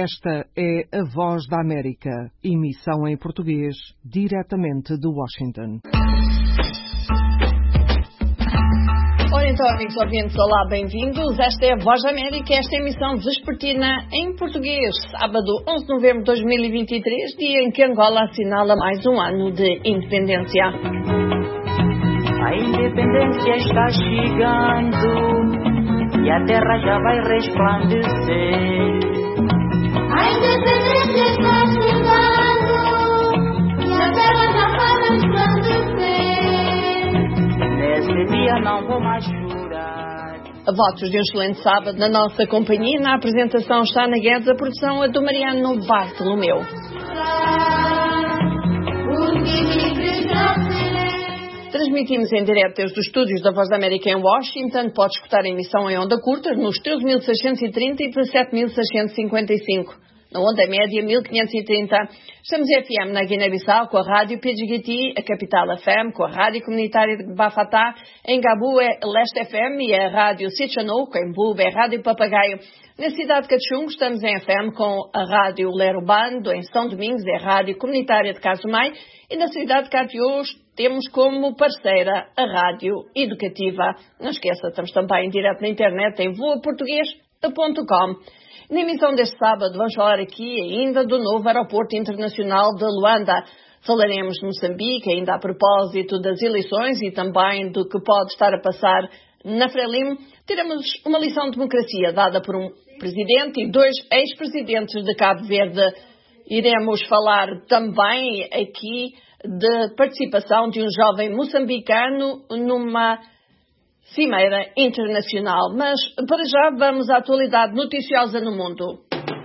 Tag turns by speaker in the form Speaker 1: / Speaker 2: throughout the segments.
Speaker 1: Esta é a Voz da América, emissão em português, diretamente de Washington.
Speaker 2: Ora então, amigos ouvintes, olá, bem-vindos. Esta é a Voz da América, esta é a emissão vespertina em português, sábado 11 de novembro de 2023, dia em que Angola assinala mais um ano de independência.
Speaker 3: A independência está chegando e a terra já vai resplandecer.
Speaker 4: A independência está chegando e a terra já vai resplandecer.
Speaker 3: Nesse dia não vou mais chorar.
Speaker 2: Votos de um excelente sábado na nossa companhia. Na apresentação está Ana Guedes, a produção é do Mariano Bartolomeu. Transmitimos em direto desde os estúdios da Voz da América em Washington. Pode escutar a emissão em onda curta nos 13.630 e 17.655. Na onda média, 1530. Estamos em FM na Guiné-Bissau com a Rádio PGT, a Capital FM, com a Rádio Comunitária de Bafatá. Em Gabu é Leste FM e a Rádio Sitchanouk, em Bube é Rádio Papagaio. Na cidade de Cachungo estamos em FM com a Rádio Lerubando. Em São Domingos é a Rádio Comunitária de Casumai. E na cidade de Catiús temos como parceira a Rádio Educativa. Não esqueça, estamos também em direto na internet em voaportugues.com. Na emissão deste sábado vamos falar aqui ainda do novo aeroporto internacional de Luanda. Falaremos de Moçambique, ainda a propósito das eleições e também do que pode estar a passar na Frelimo. Teremos uma lição de democracia dada por um presidente e dois ex-presidentes de Cabo Verde. Iremos falar também aqui de participação de um jovem moçambicano numa cimeira internacional. Mas, para já, vamos à atualidade noticiosa no mundo.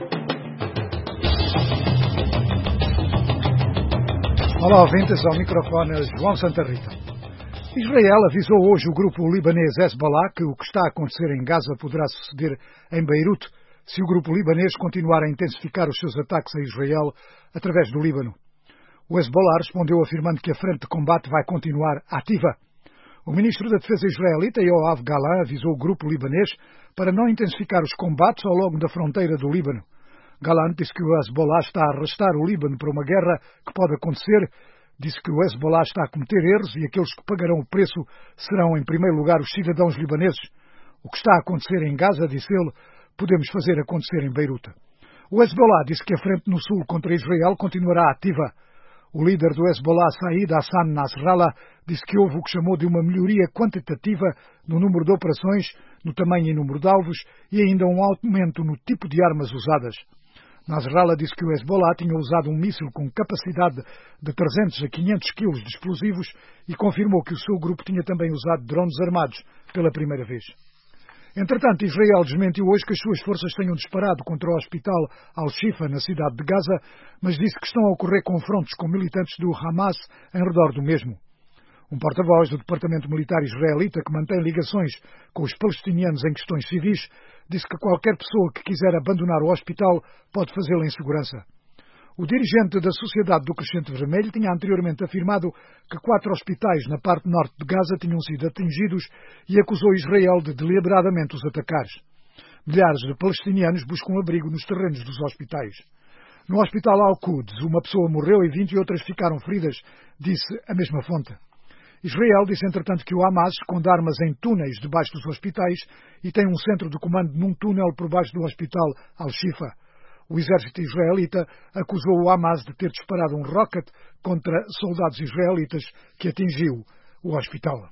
Speaker 5: Olá, ouvintes, ao microfone João Santa Rita. Israel avisou hoje o grupo libanês Hezbollah que o que está a acontecer em Gaza poderá suceder em Beirute se o grupo libanês continuar a intensificar os seus ataques a Israel através do Líbano. O Hezbollah respondeu afirmando que a frente de combate vai continuar ativa. O ministro da Defesa israelita, Yoav Gallant, avisou o grupo libanês para não intensificar os combates ao longo da fronteira do Líbano. Gallant disse que o Hezbollah está a arrastar o Líbano para uma guerra que pode acontecer. Disse que o Hezbollah está a cometer erros e aqueles que pagarão o preço serão, em primeiro lugar, os cidadãos libaneses. O que está a acontecer em Gaza, disse ele, podemos fazer acontecer em Beirute. O Hezbollah disse que a frente no sul contra Israel continuará ativa. O líder do Hezbollah, Said Hassan Nasrallah, disse que houve o que chamou de uma melhoria quantitativa no número de operações, no tamanho e número de alvos e ainda um aumento no tipo de armas usadas. Nasrallah disse que o Hezbollah tinha usado um míssil com capacidade de 300 a 500 quilos de explosivos e confirmou que o seu grupo tinha também usado drones armados pela primeira vez. Entretanto, Israel desmentiu hoje que as suas forças tenham disparado contra o hospital Al-Shifa, na cidade de Gaza, mas disse que estão a ocorrer confrontos com militantes do Hamas em redor do mesmo. Um porta-voz do Departamento Militar israelita, que mantém ligações com os palestinianos em questões civis, disse que qualquer pessoa que quiser abandonar o hospital pode fazê-lo em segurança. O dirigente da Sociedade do Crescente Vermelho tinha anteriormente afirmado que 4 hospitais na parte norte de Gaza tinham sido atingidos e acusou Israel de deliberadamente os atacar. Milhares de palestinianos buscam abrigo nos terrenos dos hospitais. No hospital Al-Quds, uma pessoa morreu e 20 outras ficaram feridas, disse a mesma fonte. Israel disse, entretanto, que o Hamas esconde armas em túneis debaixo dos hospitais e tem um centro de comando num túnel por baixo do hospital Al-Shifa. O exército israelita acusou o Hamas de ter disparado um rocket contra soldados israelitas que atingiu o hospital.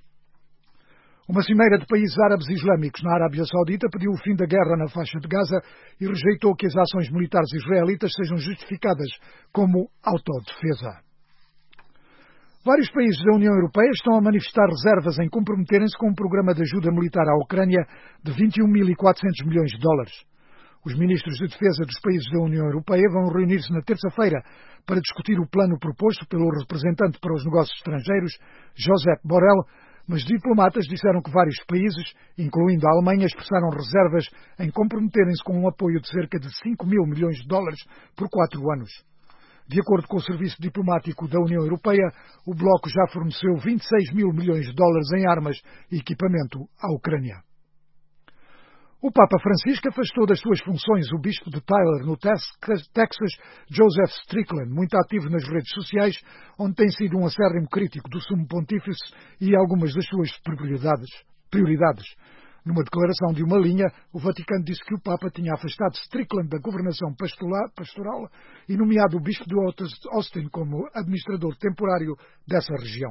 Speaker 5: Uma cimeira de países árabes islâmicos na Arábia Saudita pediu o fim da guerra na faixa de Gaza e rejeitou que as ações militares israelitas sejam justificadas como autodefesa. Vários países da União Europeia estão a manifestar reservas em comprometerem-se com um programa de ajuda militar à Ucrânia de 21.400 milhões de dólares. Os ministros de defesa dos países da União Europeia vão reunir-se na terça-feira para discutir o plano proposto pelo representante para os negócios estrangeiros, Josep Borrell, mas diplomatas disseram que vários países, incluindo a Alemanha, expressaram reservas em comprometerem-se com um apoio de cerca de 5 mil milhões de dólares por 4 anos. De acordo com o Serviço Diplomático da União Europeia, o bloco já forneceu 26 mil milhões de dólares em armas e equipamento à Ucrânia. O Papa Francisco afastou das suas funções o bispo de Tyler, no Texas, Joseph Strickland, muito ativo nas redes sociais, onde tem sido um acérrimo crítico do Sumo Pontífice e algumas das suas prioridades. Numa declaração de uma linha, o Vaticano disse que o Papa tinha afastado Strickland da governação pastoral e nomeado o bispo de Austin como administrador temporário dessa região.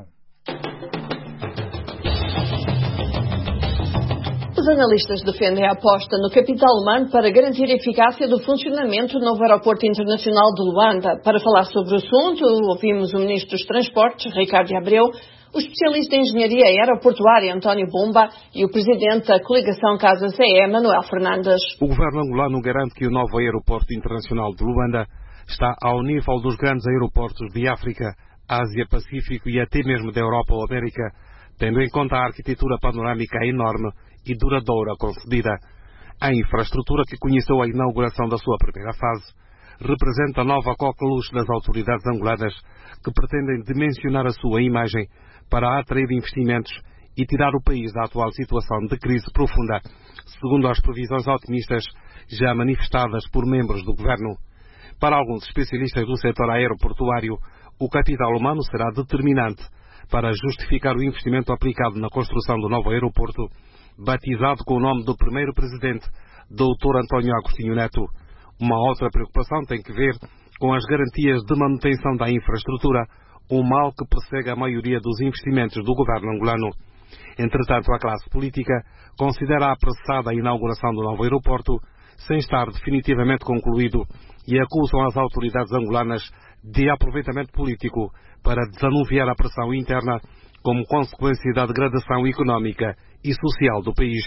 Speaker 2: Os analistas defendem a aposta no capital humano para garantir a eficácia do funcionamento do novo aeroporto internacional de Luanda. Para falar sobre o assunto, ouvimos o Ministro dos Transportes, Ricardo Abreu, o especialista em engenharia aeroportuária, António Bomba, e o presidente da coligação Casa CE, Manuel Fernandes.
Speaker 6: O governo angolano garante que o novo aeroporto internacional de Luanda está ao nível dos grandes aeroportos de África, Ásia, Pacífico e até mesmo da Europa ou América, tendo em conta a arquitetura panorâmica enorme e duradoura concedida. A infraestrutura que conheceu a inauguração da sua primeira fase representa a nova coqueluche das autoridades angolanas que pretendem dimensionar a sua imagem para atrair investimentos e tirar o país da atual situação de crise profunda, segundo as previsões otimistas já manifestadas por membros do governo. Para alguns especialistas do setor aeroportuário, o capital humano será determinante para justificar o investimento aplicado na construção do novo aeroporto, batizado com o nome do primeiro presidente, Dr. António Agostinho Neto. Uma outra preocupação tem que ver com as garantias de manutenção da infraestrutura, um mal que persegue a maioria dos investimentos do governo angolano. Entretanto, a classe política considera apressada a inauguração do novo aeroporto, sem estar definitivamente concluído, e acusam as autoridades angolanas de aproveitamento político para desanuviar a pressão interna como consequência da degradação económica e social do país.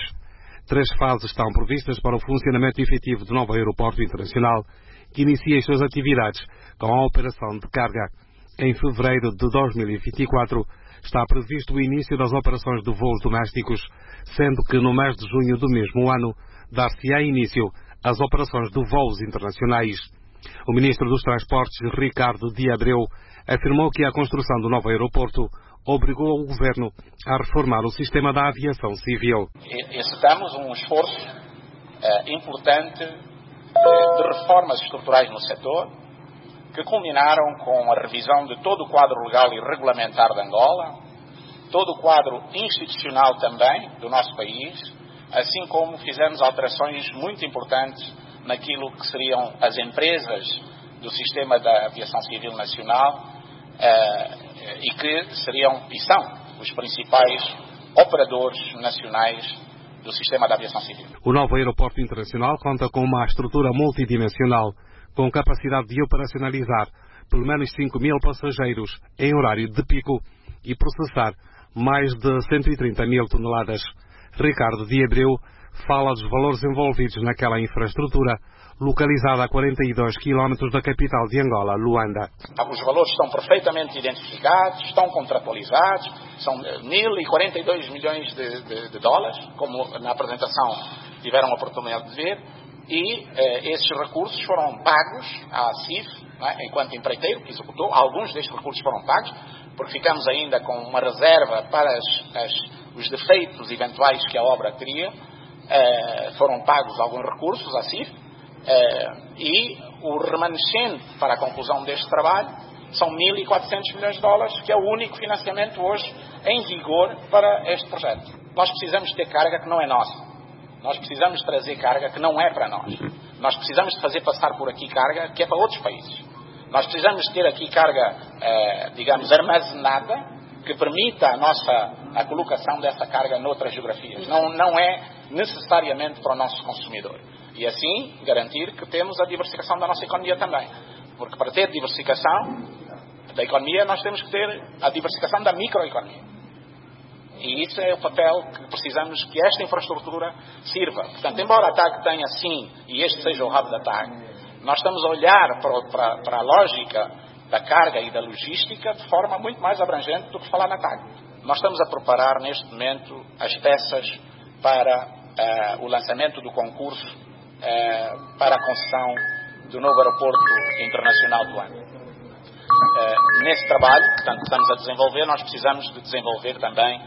Speaker 6: 3 fases estão previstas para o funcionamento efetivo do novo aeroporto internacional, que inicia as suas atividades com a operação de carga. Em fevereiro de 2024 está previsto o início das operações de voos domésticos, sendo que no mês de junho do mesmo ano dar-se-á início às operações de voos internacionais. O Ministro dos Transportes, Ricardo Abreu, afirmou que a construção do novo aeroporto obrigou o Governo a reformar o sistema da aviação civil.
Speaker 7: Executamos um esforço importante de reformas estruturais no setor, que culminaram com a revisão de todo o quadro legal e regulamentar de Angola, todo o quadro institucional também do nosso país, assim como fizemos alterações muito importantes naquilo que seriam as empresas do sistema da aviação civil nacional e que seriam e são os principais operadores nacionais do sistema da aviação civil.
Speaker 6: O novo aeroporto internacional conta com uma estrutura multidimensional, com capacidade de operacionalizar pelo menos 5.000 passageiros em horário de pico e processar mais de 130.000 toneladas. Ricardo Abreu fala dos valores envolvidos naquela infraestrutura, localizada a 42 km da capital de Angola, Luanda.
Speaker 7: Os valores estão perfeitamente identificados, estão contratualizados, são 1.042 milhões de dólares, como na apresentação tiveram a oportunidade de ver, e esses recursos foram pagos à CIF, enquanto empreiteiro que executou. Alguns destes recursos foram pagos, porque ficamos ainda com uma reserva para os defeitos eventuais que a obra teria. Foram pagos alguns recursos à CIF, e o remanescente para a conclusão deste trabalho são 1.400 milhões de dólares, que é o único financiamento hoje em vigor para este projeto. Nós precisamos ter carga que não é nossa. Nós precisamos trazer carga que não é para nós. Nós precisamos de fazer passar por aqui carga que é para outros países. Nós precisamos ter aqui carga, digamos, armazenada, que permita a colocação dessa carga noutras geografias. Não é necessariamente para o nosso consumidor. E assim garantir que temos a diversificação da nossa economia também. Porque para ter diversificação da economia, nós temos que ter a diversificação da microeconomia. E isso é o papel que precisamos que esta infraestrutura sirva. Portanto, embora a TAG tenha sim, e este seja o hub da TAG, nós estamos a olhar para a lógica da carga e da logística de forma muito mais abrangente do que falar na TAG. Nós estamos a preparar neste momento as peças para o lançamento do concurso para a concessão do novo aeroporto internacional do ano. Nesse trabalho, portanto, estamos a desenvolver, nós precisamos de desenvolver também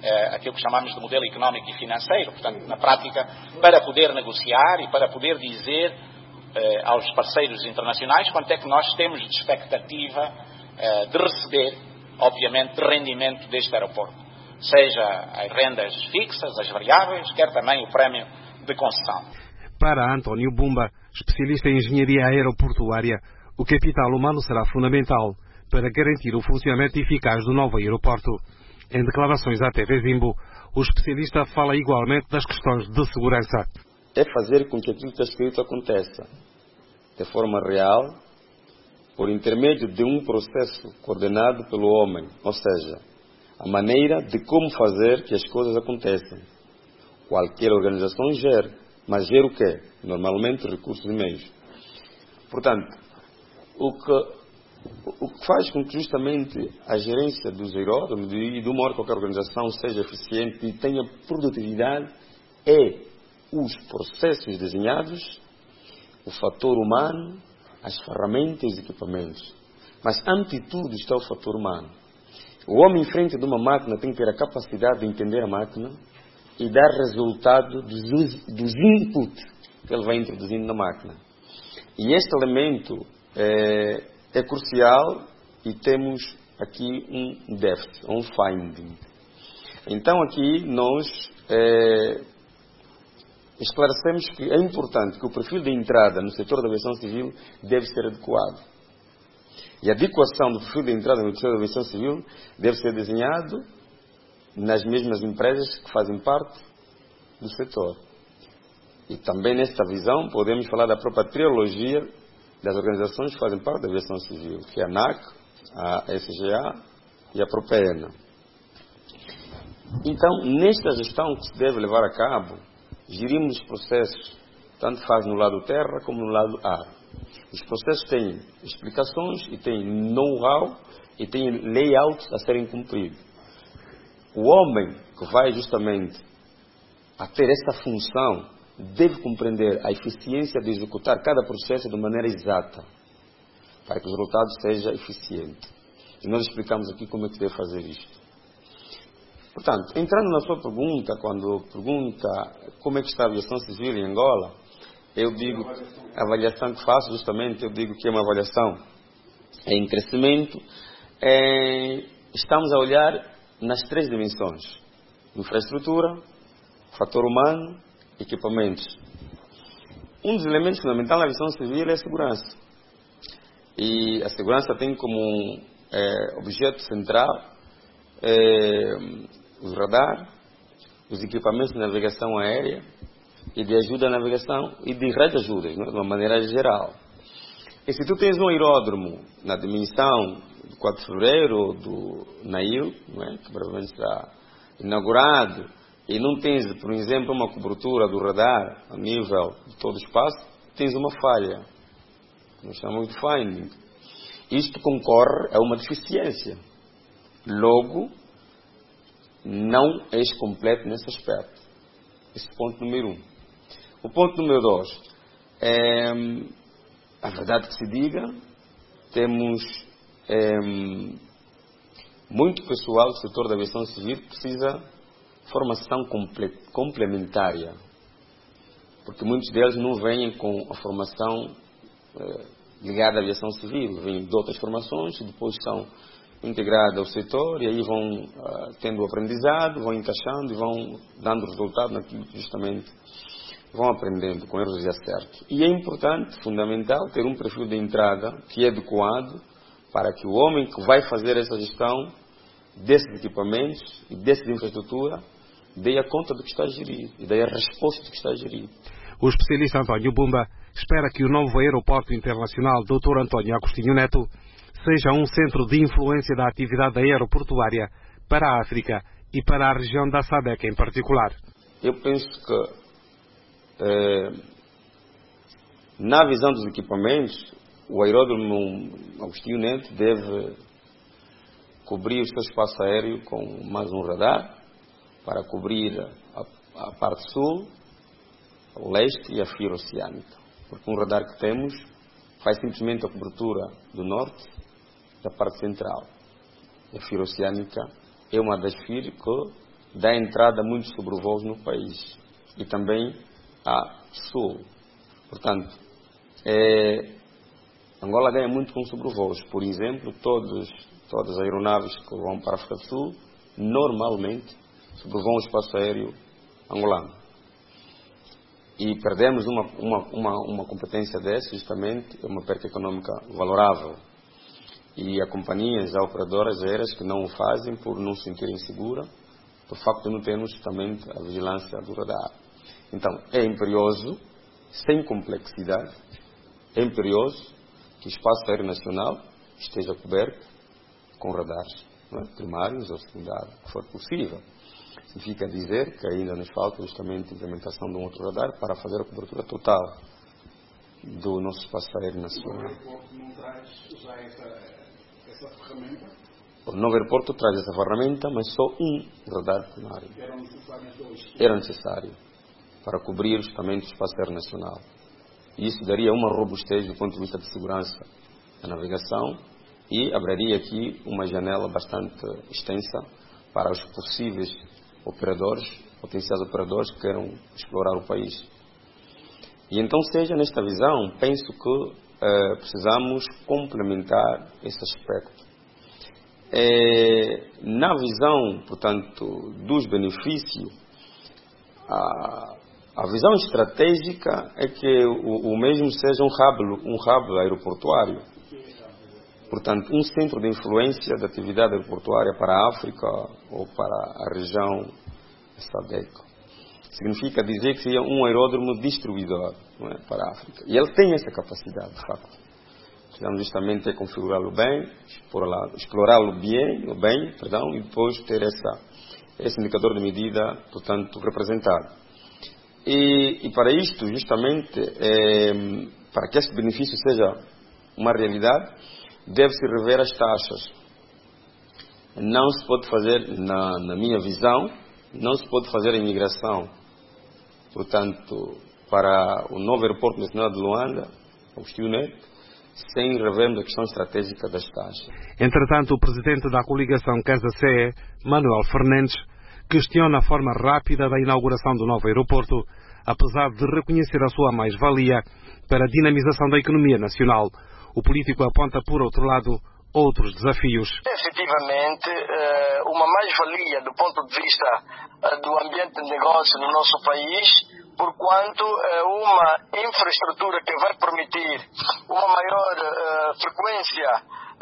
Speaker 7: aquilo que chamamos de modelo económico e financeiro, portanto, na prática, para poder negociar e para poder dizer aos parceiros internacionais quanto é que nós temos de expectativa de receber, obviamente, de rendimento deste aeroporto. Seja as rendas fixas, as variáveis, quer também o prémio de concessão.
Speaker 6: Para António Bumba, especialista em engenharia aeroportuária, o capital humano será fundamental para garantir o funcionamento eficaz do novo aeroporto. Em declarações à TV Zimbo, o especialista fala igualmente das questões de segurança.
Speaker 8: É fazer com que aquilo que está escrito aconteça de forma real, por intermédio de um processo coordenado pelo homem, ou seja, a maneira de como fazer que as coisas aconteçam. Qualquer organização gera, mas gera o quê? Normalmente recursos e meios. Portanto, o que faz com que justamente a gerência dos aeródromos e de uma qualquer organização seja eficiente e tenha produtividade é os processos desenhados, o fator humano, as ferramentas e os equipamentos. Mas ante tudo está o fator humano. O homem em frente de uma máquina tem que ter a capacidade de entender a máquina e dar resultado dos inputs que ele vai introduzindo na máquina. E este elemento é crucial e temos aqui um déficit, um finding. Então aqui nós esclarecemos que é importante que o perfil de entrada no setor da aviação civil deve ser adequado. E a adequação do perfil de entrada no setor da aviação civil deve ser desenhado nas mesmas empresas que fazem parte do setor. E também nesta visão podemos falar da própria trilogia das organizações que fazem parte da aviação civil, que é a ANAC, a SGA e a Propena. Então, nesta gestão que se deve levar a cabo, gerimos os processos, tanto faz no lado terra como no lado ar. Os processos têm explicações e têm know-how e têm layouts a serem cumpridos. O homem que vai justamente a ter essa função deve compreender a eficiência de executar cada processo de maneira exata, para que o resultado seja eficiente. E nós explicamos aqui como é que se deve fazer isto. Portanto, entrando na sua pergunta, quando pergunta como é que está a aviação civil em Angola, eu digo, a avaliação que faço justamente, eu digo que é uma avaliação em crescimento. Estamos a olhar nas três dimensões: infraestrutura, fator humano, equipamentos. Um dos elementos fundamentais da aviação civil é a segurança. E a segurança tem como objeto central os radar, os equipamentos de navegação aérea e de ajuda à navegação e de rede de ajudas, de uma maneira geral. E se tu tens um aeródromo na dimensão do 4 de fevereiro, do Nail, que provavelmente está inaugurado, e não tens, por exemplo, uma cobertura do radar a nível de todo o espaço, tens uma falha. Nós chamamos de finding. Isto concorre a uma deficiência. Logo, não és completo nesse aspecto. Esse é o ponto número 1. O ponto número 2 é, a verdade que se diga, temos muito pessoal do setor da aviação civil que precisa de formação complementária, porque muitos deles não vêm com a formação ligada à aviação civil, vêm de outras formações e depois são integrados ao setor e aí vão tendo aprendizado, vão encaixando e vão dando resultado naquilo que justamente vão aprendendo com erros e acertos. E é importante, fundamental, ter um perfil de entrada que é adequado para que o homem que vai fazer essa gestão desses equipamentos e dessa infraestrutura dê a conta do que está a gerir e dê a resposta do que está a gerir.
Speaker 6: O especialista António Bumba espera que o novo aeroporto internacional Dr. António Agostinho Neto seja um centro de influência da atividade aeroportuária para a África e para a região da SADC em particular.
Speaker 8: Eu penso que na visão dos equipamentos, o aeródromo Agostinho Neto deve cobrir o seu espaço aéreo com mais um radar para cobrir a parte sul, o leste e a FIR oceânica. Porque um radar que temos faz simplesmente a cobertura do norte da parte central. A FIR oceânica é uma das FIR que dá entrada a muitos sobrevoos no país e também a sul. Portanto, Angola ganha muito com sobrevoos. Por exemplo, todas as aeronaves que vão para a África do Sul, normalmente, sobrevoam o espaço aéreo angolano. E perdemos uma competência dessa, justamente, é uma perda econômica valorável. E há companhias, há operadoras aéreas que não o fazem por não se sentirem seguras, por facto de não termos justamente a vigilância do radar. Então, é imperioso, sem complexidade, é imperioso que o espaço aéreo nacional esteja coberto com radares, não é? Primários ou secundários, que for possível. Significa dizer que ainda nos falta justamente a implementação de um outro radar para fazer a cobertura total do nosso espaço aéreo nacional. O novo aeroporto não traz já essa ferramenta? O novo aeroporto traz essa ferramenta, mas só um radar primário. Eram necessários dois? Era necessário para cobrir justamente o espaço aéreo nacional. E isso daria uma robustez do ponto de vista de segurança da navegação e abriria aqui uma janela bastante extensa para os possíveis operadores, potenciais operadores que queiram explorar o país. E então, seja nesta visão, penso que precisamos complementar esse aspecto. Na visão, portanto, dos benefícios, a visão estratégica é que o mesmo seja um hub aeroportuário. Portanto, um centro de influência da atividade aeroportuária para a África ou para a região SADC. Significa dizer que seria um aeródromo distribuidor, não é, para a África. E ele tem essa capacidade, de facto. Precisamos justamente configurá-lo bem, explorá-lo bem, e depois ter esse indicador de medida, portanto, representado. E para isto, justamente, para que este benefício seja uma realidade, deve-se rever as taxas. Não se pode fazer, na minha visão, não se pode fazer a imigração, portanto, para o novo aeroporto nacional de Luanda, o STIUNET, sem revermos a questão estratégica das taxas.
Speaker 6: Entretanto, o presidente da coligação Casa CE, Manuel Fernandes, questiona a forma rápida da inauguração do novo aeroporto, apesar de reconhecer a sua mais-valia para a dinamização da economia nacional. O político aponta, por outro lado, outros desafios.
Speaker 9: Efetivamente, uma mais-valia do ponto de vista do ambiente de negócio no nosso país, porquanto uma infraestrutura que vai permitir uma maior frequência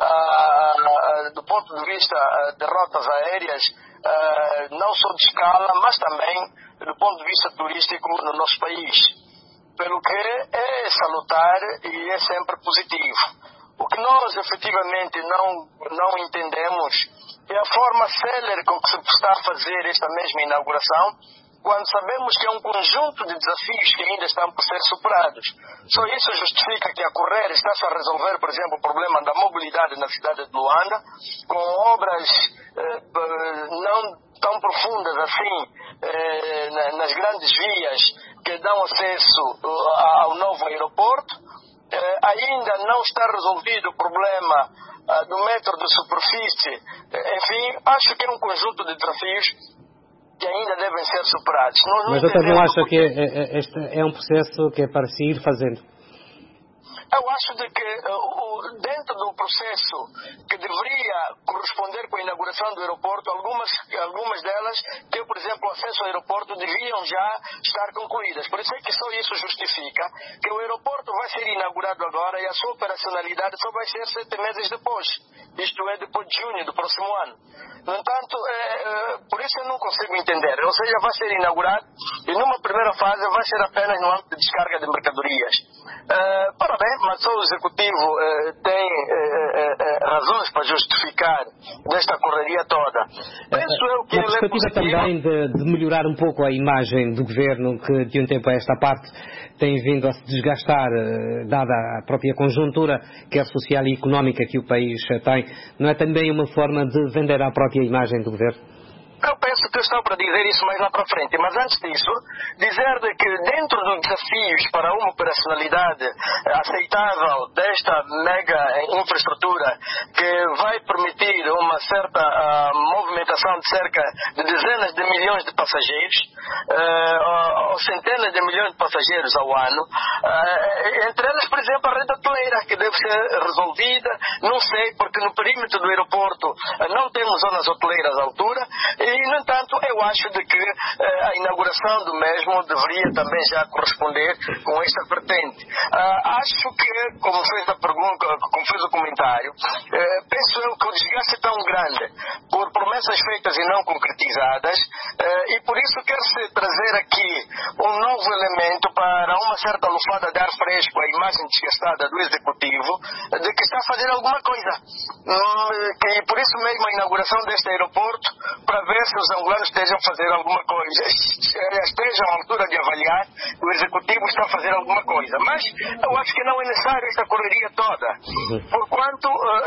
Speaker 9: do ponto de vista de rotas aéreas, não só de escala, mas também do ponto de vista turístico no nosso país. Pelo que é salutar e é sempre positivo. O que nós efetivamente não entendemos é a forma célere com que se está a fazer esta mesma inauguração, quando sabemos que é um conjunto de desafios que ainda estão por ser superados. Só isso justifica que a correr está-se a resolver, por exemplo, o problema da mobilidade na cidade de Luanda, com obras não tão profundas assim nas grandes vias que dão acesso ao novo aeroporto. Ainda não está resolvido o problema do metro de superfície. Enfim, acho que é um conjunto de desafios que ainda devem ser superados.
Speaker 10: Mas doutor, não acha que este é um processo que é para se ir fazendo?
Speaker 9: Eu acho de que dentro do processo que deveria corresponder com a inauguração do aeroporto, algumas delas, que por exemplo o acesso ao aeroporto, deviam já estar concluídas. Por isso é que só isso justifica que o aeroporto vai ser inaugurado agora e a sua operacionalidade só vai ser 7 meses depois. Isto é, depois de junho do próximo ano. No entanto, por isso eu não consigo entender. Ou seja, vai ser inaugurado e numa primeira fase vai ser apenas no âmbito de descarga de mercadorias. Parabéns, mas só o Executivo tem razões para justificar desta correria toda. Penso eu que
Speaker 10: na perspectiva também de melhorar um pouco a imagem do Governo, que de um tempo a esta parte tem vindo a se desgastar, dada a própria conjuntura, quer social e económica que o país tem, não é também uma forma de vender a própria imagem do Governo?
Speaker 9: Eu penso que eu estou para dizer isso mais lá para frente, mas antes disso, dizer que dentro dos desafios para uma operacionalidade aceitável desta mega infraestrutura que vai permitir uma certa movimentação de cerca de dezenas de milhões de passageiros, ou centenas de milhões de passageiros ao ano, entre elas, por exemplo, a rede hoteleira, que deve ser resolvida, não sei, porque no perímetro do aeroporto não temos zonas hoteleiras à altura, e, no entanto, eu acho de que a inauguração do mesmo deveria também já corresponder com esta vertente. Acho que, como fez a pergunta, como fez o comentário, penso eu que o desgaste é tão grande por promessas feitas e não concretizadas, e por isso quer-se trazer aqui um novo elemento para uma certa lufada de ar fresco, a imagem desgastada do Executivo, de que está a fazer alguma coisa. E por isso mesmo a inauguração deste aeroporto, para ver se os angolanos estejam a fazer alguma coisa, estejam à altura de avaliar que o Executivo está a fazer alguma coisa. Mas eu acho que não é necessário esta correria toda, porquanto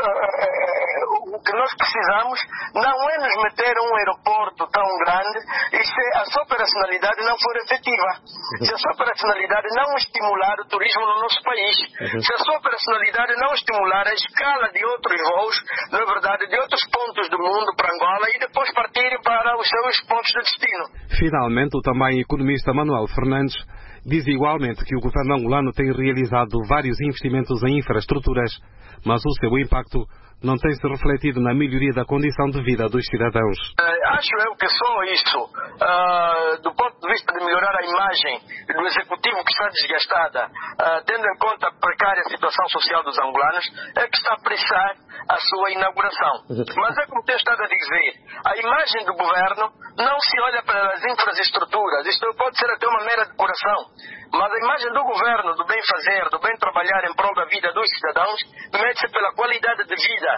Speaker 9: o que nós precisamos não é nos meter a um aeroporto tão grande e se a sua operacionalidade não for efetiva, se a sua operacionalidade não estimular o turismo no nosso país, se a sua operacionalidade não estimular a escala de outros voos, na verdade, de outros pontos do mundo para Angola e depois partirem para os seus pontos de destino.
Speaker 6: Finalmente, o também economista Manuel Fernandes diz igualmente que o governo angolano tem realizado vários investimentos em infraestruturas, mas o seu impacto não tem se refletido na melhoria da condição de vida dos cidadãos.
Speaker 9: Acho eu que só isso, do ponto de vista de melhorar a imagem do Executivo que está desgastada, tendo em conta a precária situação social dos angolanos, é que está a apressar a sua inauguração. Mas é como tenho estado a dizer, a imagem do governo não se olha para as infraestruturas, isto pode ser até uma mera decoração, mas a imagem do governo, do bem fazer, do bem trabalhar em prol da vida dos cidadãos, mede-se pela qualidade de vida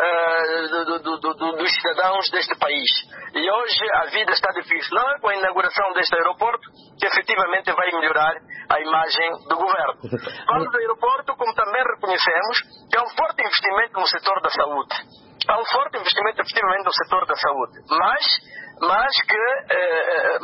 Speaker 9: dos cidadãos deste país. E hoje a vida está difícil. Não é com a inauguração deste aeroporto que efetivamente vai melhorar a imagem do governo. Falo do aeroporto, como também reconhecemos que há um forte investimento no setor da saúde. Há um forte investimento efetivamente no setor da saúde. Mas que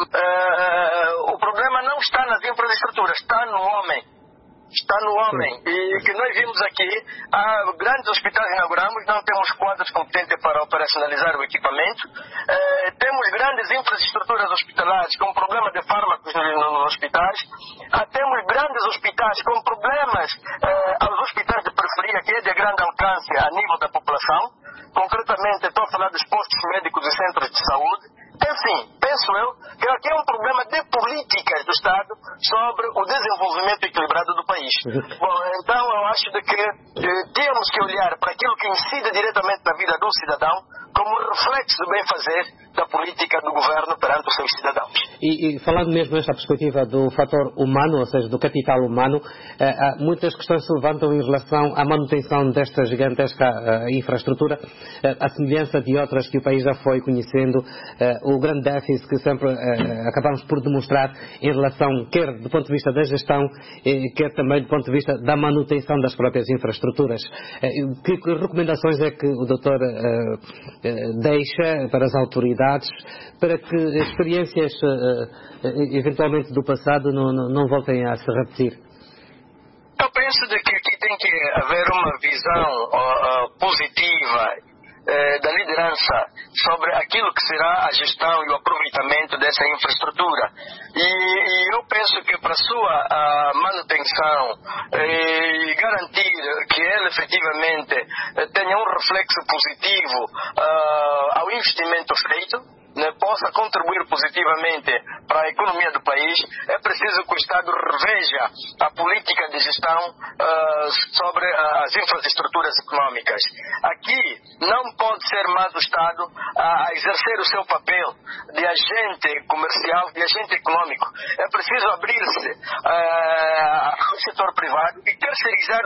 Speaker 9: o problema não está nas infraestruturas, está no homem. Está no homem. E que nós vimos aqui, há grandes hospitais que inauguramos, não temos quadros competentes para operacionalizar o equipamento. Temos grandes infraestruturas hospitalares com problema de fármacos nos hospitais. Temos grandes hospitais com problemas aos hospitais de periferia, que é de grande alcance a nível da população. Concretamente, estou a falar dos postos médicos e centros de saúde. Enfim, penso eu que aqui é um problema de políticas do Estado sobre o desenvolvimento equilibrado do país. Bom, então eu acho de que temos que olhar para aquilo que incide diretamente na vida do cidadão como reflexo do bem-fazer da política do governo perante os seus cidadãos.
Speaker 10: E falando mesmo nesta perspectiva do fator humano, ou seja, do capital humano, muitas questões se levantam em relação à manutenção desta gigantesca infraestrutura, a semelhança de outras que o país já foi conhecendo, o grande déficit que sempre acabamos por demonstrar em relação, quer do ponto de vista da gestão, quer também do ponto de vista da manutenção das próprias infraestruturas. Que recomendações é que o doutor deixa para as autoridades para que experiências eventualmente do passado não voltem a se repetir?
Speaker 9: Eu penso de que aqui tem que haver uma visão positiva da liderança sobre aquilo que será a gestão e o aproveitamento dessa infraestrutura. E eu penso que para a sua manutenção e garantir que ela efetivamente tenha um reflexo positivo ao investimento feito, possa contribuir positivamente para a economia do país, é preciso que o Estado reveja a política de gestão sobre as infraestruturas económicas. Aqui não pode ser mais o Estado a exercer o seu papel de agente comercial, de agente económico. É preciso abrir-se ao setor privado e terceirizar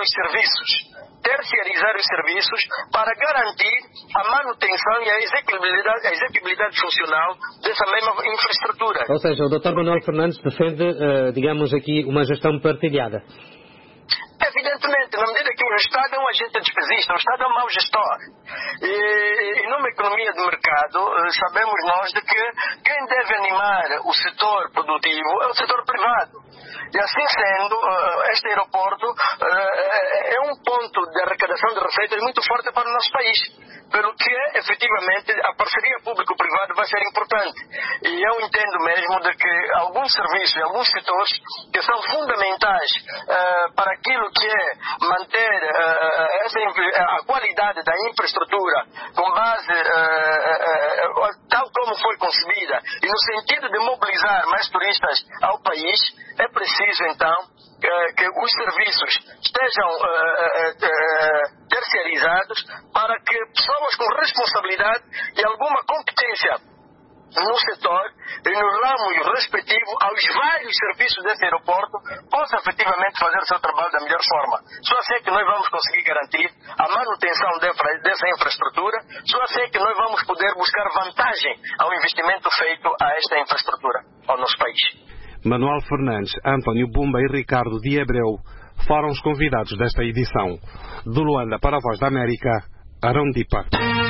Speaker 9: os serviços para garantir a manutenção e a execuibilidade funcional dessa mesma infraestrutura.
Speaker 10: Ou seja, o Dr. Manuel Fernandes defende, digamos aqui, uma gestão partilhada.
Speaker 9: Evidentemente, na medida que o Estado é um agente despesista, o Estado é um mau gestor. E numa economia de mercado, sabemos nós de que quem deve animar o setor produtivo é o setor privado. E assim sendo, este aeroporto é um ponto de arrecadação de receitas muito forte para o nosso país, pelo que efetivamente a parceria público-privada vai ser importante. E eu entendo mesmo de que alguns serviços e alguns setores que são fundamentais para aquilo que é manter a qualidade da infraestrutura com base tal como foi concebida e no sentido de mobilizar mais turistas ao país, é preciso então que os serviços estejam terceirizados para que pessoas com responsabilidade e alguma competência no setor e nos ramos respectivos aos vários serviços desse aeroporto possam efetivamente fazer o seu trabalho da melhor forma. Só assim é que nós vamos conseguir garantir a manutenção dessa infraestrutura, só assim é que nós vamos poder buscar vantagem ao investimento feito a esta infraestrutura ao nosso país.
Speaker 6: Manuel Fernandes, António Bumba e Ricardo de Abreu foram os convidados desta edição. De Luanda para a Voz da América, Arão Dipa.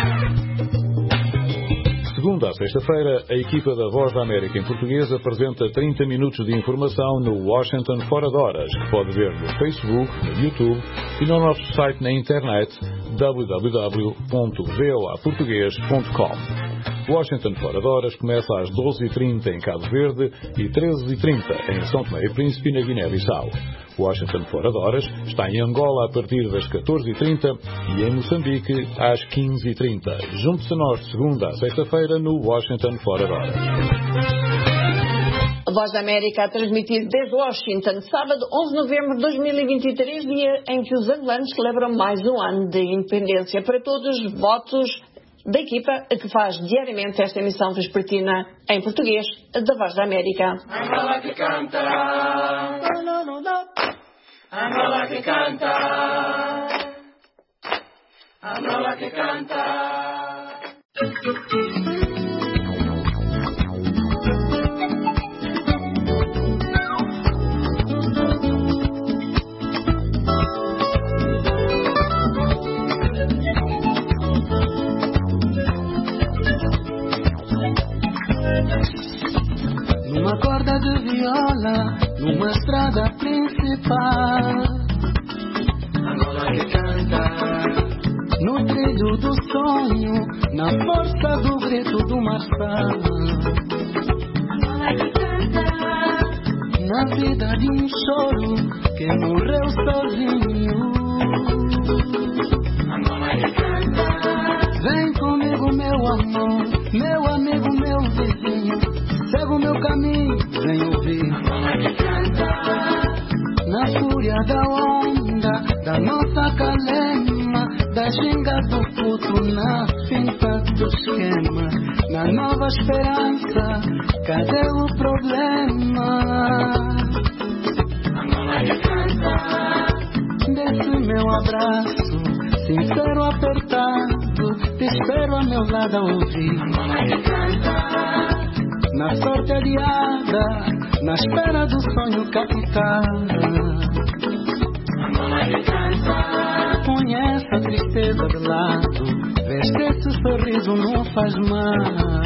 Speaker 11: Segunda a sexta-feira, a equipa da Voz da América em português apresenta 30 minutos de informação no Washington Fora de Horas, que pode ver no Facebook, no YouTube e no nosso site na internet www.voaportugues.com. Washington Fora de Horas começa às 12h30 em Cabo Verde e 13h30 em São Tomé e Príncipe, na Guiné-Bissau. Washington Fora de Horas está em Angola a partir das 14h30 e em Moçambique às 15h30. Junte-se a nós de segunda a sexta-feira no Washington Fora de Horas.
Speaker 2: A Voz da América a transmitir desde Washington, sábado 11 de novembro de 2023, dia em que os angolanos celebram mais um ano de independência. Para todos os votos da equipa que faz diariamente esta emissão vespertina em português da Voz da América.
Speaker 3: Angola que canta, Angola que canta, Angola que canta.
Speaker 12: Numa corda de viola, numa estrada principal, Angola que canta. No trilho do sonho, na força do grito do marçal, Angola que canta. Na vida de um choro que morreu sozinho, Angola que canta. Vem comigo, meu amor, meu amigo, meu vizinho. Segue o meu caminho, vem ouvir. Na fúria da onda, da nossa calema, da ginga do puto, na finta do esquema, na nova esperança, cadê o problema? Desse meu abraço, sincero apertado, te espero a meu lado a ouvir. Na sorte adiada, na espera do sonho capital, põe essa tristeza de lado, veste esse sorriso, não faz mal.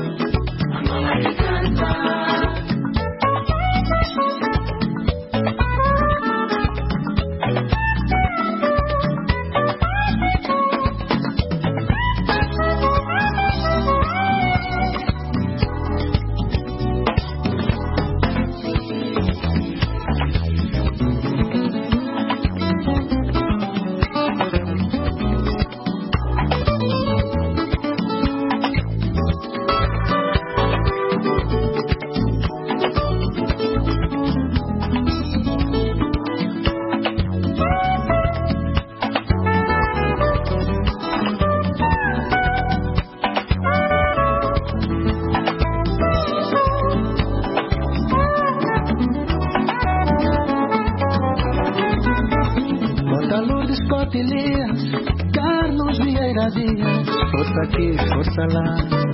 Speaker 12: Carlos Vieira Dias, força aqui, força lá.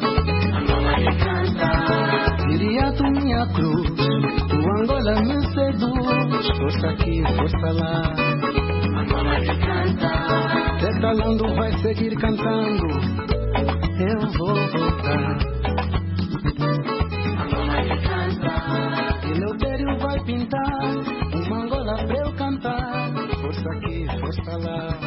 Speaker 12: Diria tu minha cruz, tu Angola me seduz, força aqui, força lá. Detalando vai seguir cantando. Eu vou voltar. Eleutério vai pintar uma Angola pra eu cantar. Força aqui, força lá.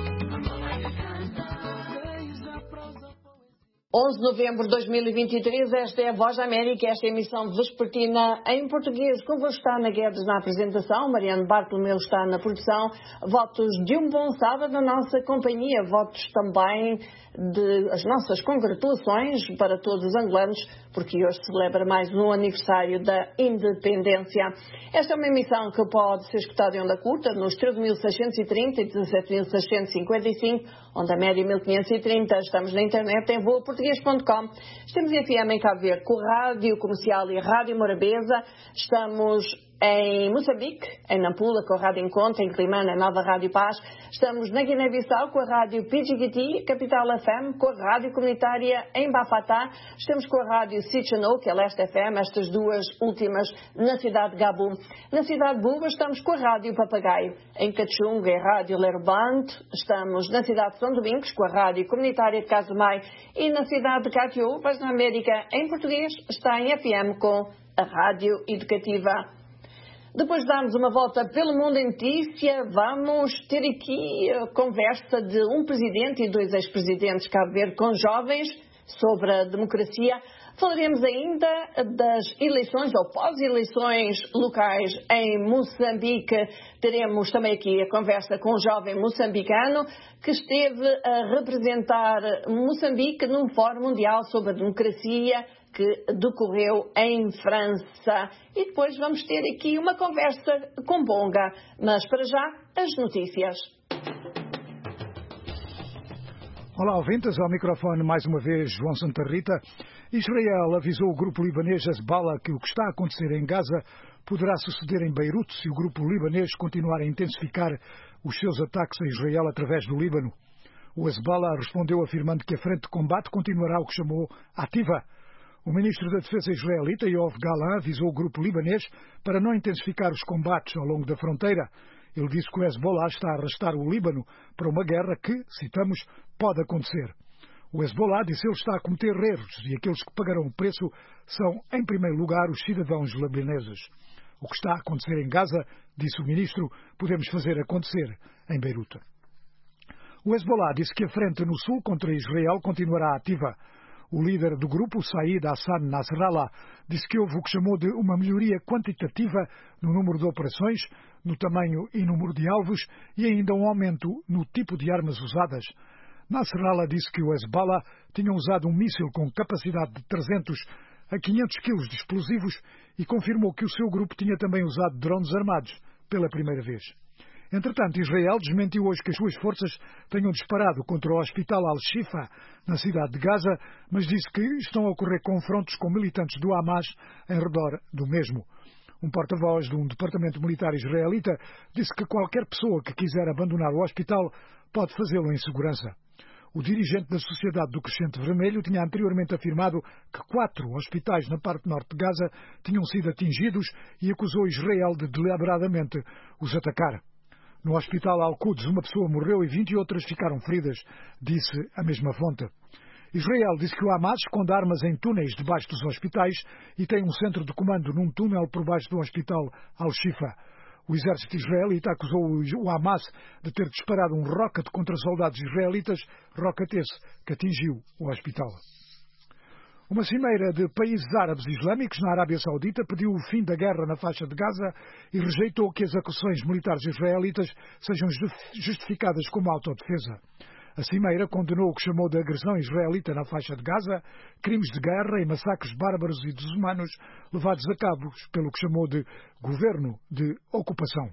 Speaker 2: 11 de novembro de 2023, esta é a Voz da América, esta é a emissão vespertina em português. Convosco está Ana Guedes na apresentação, Mariano Bartolomeu está na produção. Votos de um bom sábado na nossa companhia, votos também de as nossas congratulações para todos os angolanos, porque hoje celebra mais um aniversário da independência. Esta é uma emissão que pode ser escutada em onda curta nos 13.630 e 17.655, onda média 1530. Estamos na internet em voaportuguês.com. Estamos em FM em Cabo Verde com Rádio Comercial e Rádio Morabeza. Estamos em Moçambique, em Nampula, com a Rádio Encontro, em Climane, a Nova Rádio Paz. Estamos na Guiné-Bissau com a Rádio PGT, Capital FM, com a Rádio Comunitária em Bafatá. Estamos com a Rádio Sitchano, que é Leste FM, estas duas últimas na cidade de Gabu. Na cidade de Buba estamos com a Rádio Papagaio. Em Cachunga é a Rádio Lerbanto. Estamos na cidade de São Domingos com a Rádio Comunitária de Casumai. E na cidade de Catiú, Voz da América, em português, está em FM com a Rádio Educativa. Depois de darmos uma volta pelo mundo em notícia, vamos ter aqui a conversa de um presidente e dois ex-presidentes de Cabo Verde com jovens sobre a democracia. Falaremos ainda das eleições ou pós-eleições locais em Moçambique. Teremos também aqui a conversa com um jovem moçambicano que esteve a representar Moçambique num Fórum Mundial sobre a Democracia que decorreu em França. E depois vamos ter aqui uma conversa com Bonga. Mas para já, as notícias.
Speaker 5: Olá, ouvintes, ao microfone mais uma vez João Santa Rita. Israel avisou o grupo libanês Hezbollah que o que está a acontecer em Gaza poderá suceder em Beirute se o grupo libanês continuar a intensificar os seus ataques a Israel através do Líbano. O Hezbollah respondeu afirmando que a frente de combate continuará o que chamou ativa. O ministro da Defesa israelita, Yoav Gallant, avisou o grupo libanês para não intensificar os combates ao longo da fronteira. Ele disse que o Hezbollah está a arrastar o Líbano para uma guerra que, citamos, pode acontecer. O Hezbollah disse ele está a cometer erros e aqueles que pagarão o preço são, em primeiro lugar, os cidadãos libaneses. O que está a acontecer em Gaza, disse o ministro, podemos fazer acontecer em Beirute. O Hezbollah disse que a frente no sul contra Israel continuará ativa. O líder do grupo, Said Hassan Nasrallah, disse que houve o que chamou de uma melhoria quantitativa no número de operações, no tamanho e número de alvos e ainda um aumento no tipo de armas usadas. Nasrallah disse que o Hezbollah tinha usado um míssil com capacidade de 300 a 500 quilos de explosivos e confirmou que o seu grupo tinha também usado drones armados pela primeira vez. Entretanto, Israel desmentiu hoje que as suas forças tenham disparado contra o hospital Al-Shifa, na cidade de Gaza, mas disse que estão a ocorrer confrontos com militantes do Hamas em redor do mesmo. Um porta-voz de um departamento militar israelita disse que qualquer pessoa que quiser abandonar o hospital pode fazê-lo em segurança. O dirigente da Sociedade do Crescente Vermelho tinha anteriormente afirmado que 4 hospitais na parte norte de Gaza tinham sido atingidos e acusou Israel de deliberadamente os atacar. No hospital Al-Quds, uma pessoa morreu e 20 outras ficaram feridas, disse a mesma fonte. Israel disse que o Hamas esconde armas em túneis debaixo dos hospitais e tem um centro de comando num túnel por baixo do hospital Al-Shifa. O exército israelita acusou o Hamas de ter disparado um rocket contra soldados israelitas, rocket esse que atingiu o hospital. Uma cimeira de países árabes islâmicos na Arábia Saudita pediu o fim da guerra na faixa de Gaza e rejeitou que as acusações militares israelitas sejam justificadas como autodefesa. A cimeira condenou o que chamou de agressão israelita na faixa de Gaza, crimes de guerra e massacres bárbaros e desumanos levados a cabo pelo que chamou de governo de ocupação.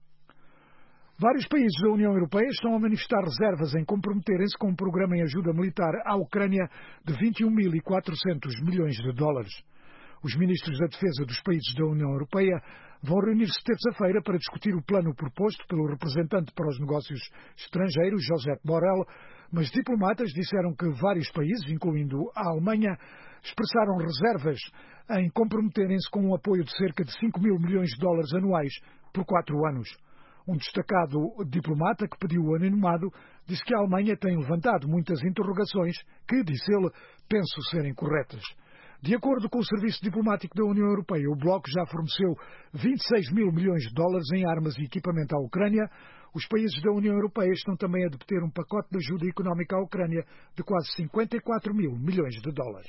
Speaker 5: Vários países da União Europeia estão a manifestar reservas em comprometerem-se com um programa em ajuda militar à Ucrânia de 21.400 milhões de dólares. Os ministros da Defesa dos países da União Europeia vão reunir-se terça-feira para discutir o plano proposto pelo representante para os negócios estrangeiros, Josep Borrell, mas diplomatas disseram que vários países, incluindo a Alemanha, expressaram reservas em comprometerem-se com um apoio de cerca de 5 mil milhões de dólares anuais por 4 anos. Um destacado diplomata que pediu o anonimato disse que a Alemanha tem levantado muitas interrogações que, disse ele, penso serem corretas. De acordo com o Serviço Diplomático da União Europeia, o Bloco já forneceu 26 mil milhões de dólares em armas e equipamento à Ucrânia. Os países da União Europeia estão também a debater um pacote de ajuda económica à Ucrânia de quase 54 mil milhões de dólares.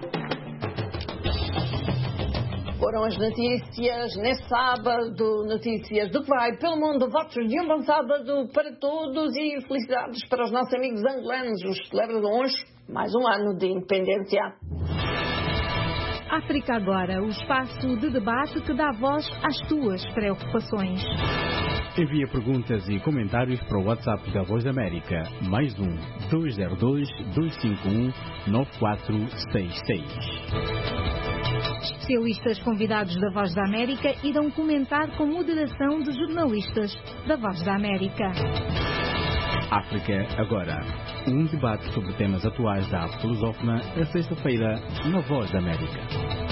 Speaker 2: Foram as notícias neste sábado, notícias do que vai pelo mundo. Votos de um bom sábado para todos e felicidades para os nossos amigos angolanos, os que celebram hoje mais um ano de independência.
Speaker 13: África Agora, o espaço de debate que dá voz às tuas preocupações.
Speaker 14: Envia perguntas e comentários para o WhatsApp da Voz da América, +1 202 251 9466.
Speaker 13: Especialistas convidados da Voz da América irão comentar com moderação de jornalistas da Voz da América.
Speaker 14: África Agora, um debate sobre temas atuais da África lusófona, a sexta-feira, na Voz da América.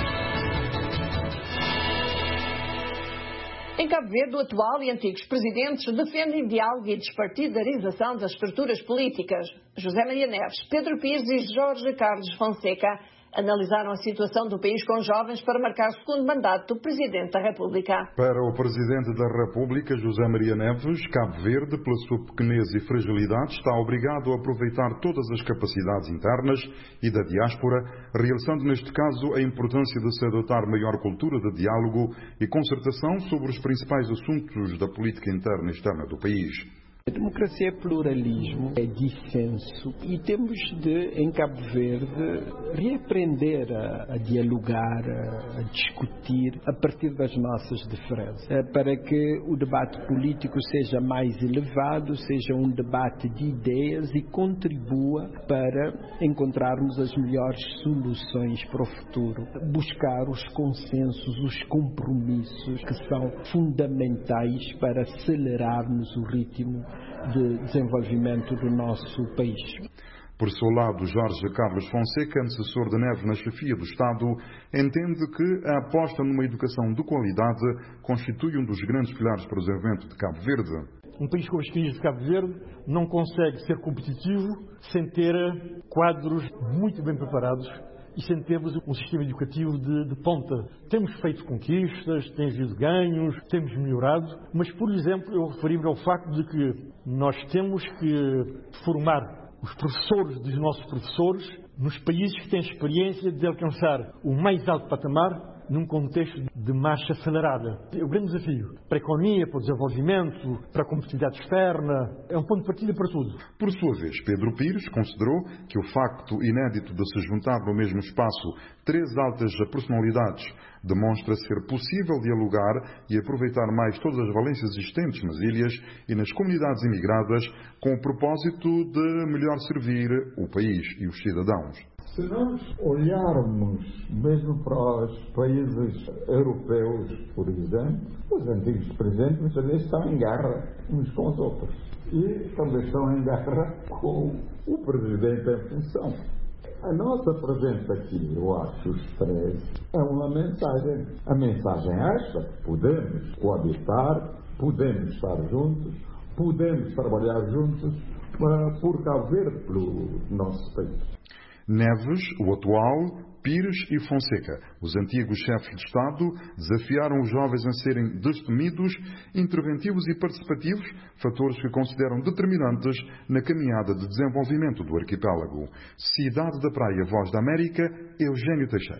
Speaker 2: Em Cabo Verde, o atual e antigos presidentes defendem diálogo e despartidarização das estruturas políticas. José Maria Neves, Pedro Pires e Jorge Carlos Fonseca analisaram a situação do país com jovens para marcar o segundo mandato do Presidente da República.
Speaker 15: Para o Presidente da República, José Maria Neves, Cabo Verde, pela sua pequenez e fragilidade, está obrigado a aproveitar todas as capacidades internas e da diáspora, realçando neste caso a importância de se adotar maior cultura de diálogo e concertação sobre os principais assuntos da política interna e externa do país.
Speaker 16: A democracia é pluralismo, é dissenso e temos de, em Cabo Verde, reaprender a dialogar, a discutir a partir das nossas diferenças, para que o debate político seja mais elevado, seja um debate de ideias e contribua para encontrarmos as melhores soluções para o futuro. Buscar os consensos, os compromissos que são fundamentais para acelerarmos o ritmo de desenvolvimento do nosso país.
Speaker 15: Por seu lado, Jorge Carlos Fonseca, antecessor de Neves na chefia do Estado, entende que a aposta numa educação de qualidade constitui um dos grandes pilares para o desenvolvimento de Cabo Verde.
Speaker 17: Um país como este país de Cabo Verde não consegue ser competitivo sem ter quadros muito bem preparados e sem termos um sistema educativo de ponta. Temos feito conquistas, tem havido ganhos, temos melhorado, mas, por exemplo, eu referi-me ao facto de que nós temos que formar os professores dos nossos professores nos países que têm experiência de alcançar o mais alto patamar num contexto de marcha acelerada. É um grande desafio para a economia, para o desenvolvimento, para a competitividade externa. É um ponto de partida para tudo.
Speaker 15: Por sua vez, Pedro Pires considerou que o facto inédito de se juntar no mesmo espaço três altas personalidades demonstra ser possível dialogar e aproveitar mais todas as valências existentes nas ilhas e nas comunidades imigradas com o propósito de melhor servir o país e os cidadãos.
Speaker 18: Se nós olharmos mesmo para os países europeus, por exemplo, os antigos presidentes muitas vezes estão em guerra uns com os outros e também estão em guerra com o presidente em função. A nossa presença aqui, eu acho, os três, é uma mensagem. A mensagem é esta: podemos coabitar, podemos estar juntos, podemos trabalhar juntos por Cabo Verde, pelo nosso país.
Speaker 15: Neves, o atual, Pires e Fonseca, os antigos chefes de Estado, desafiaram os jovens a serem destemidos, interventivos e participativos, fatores que consideram determinantes na caminhada de desenvolvimento do arquipélago. Cidade da Praia, Voz da América, Eugênio Teixeira.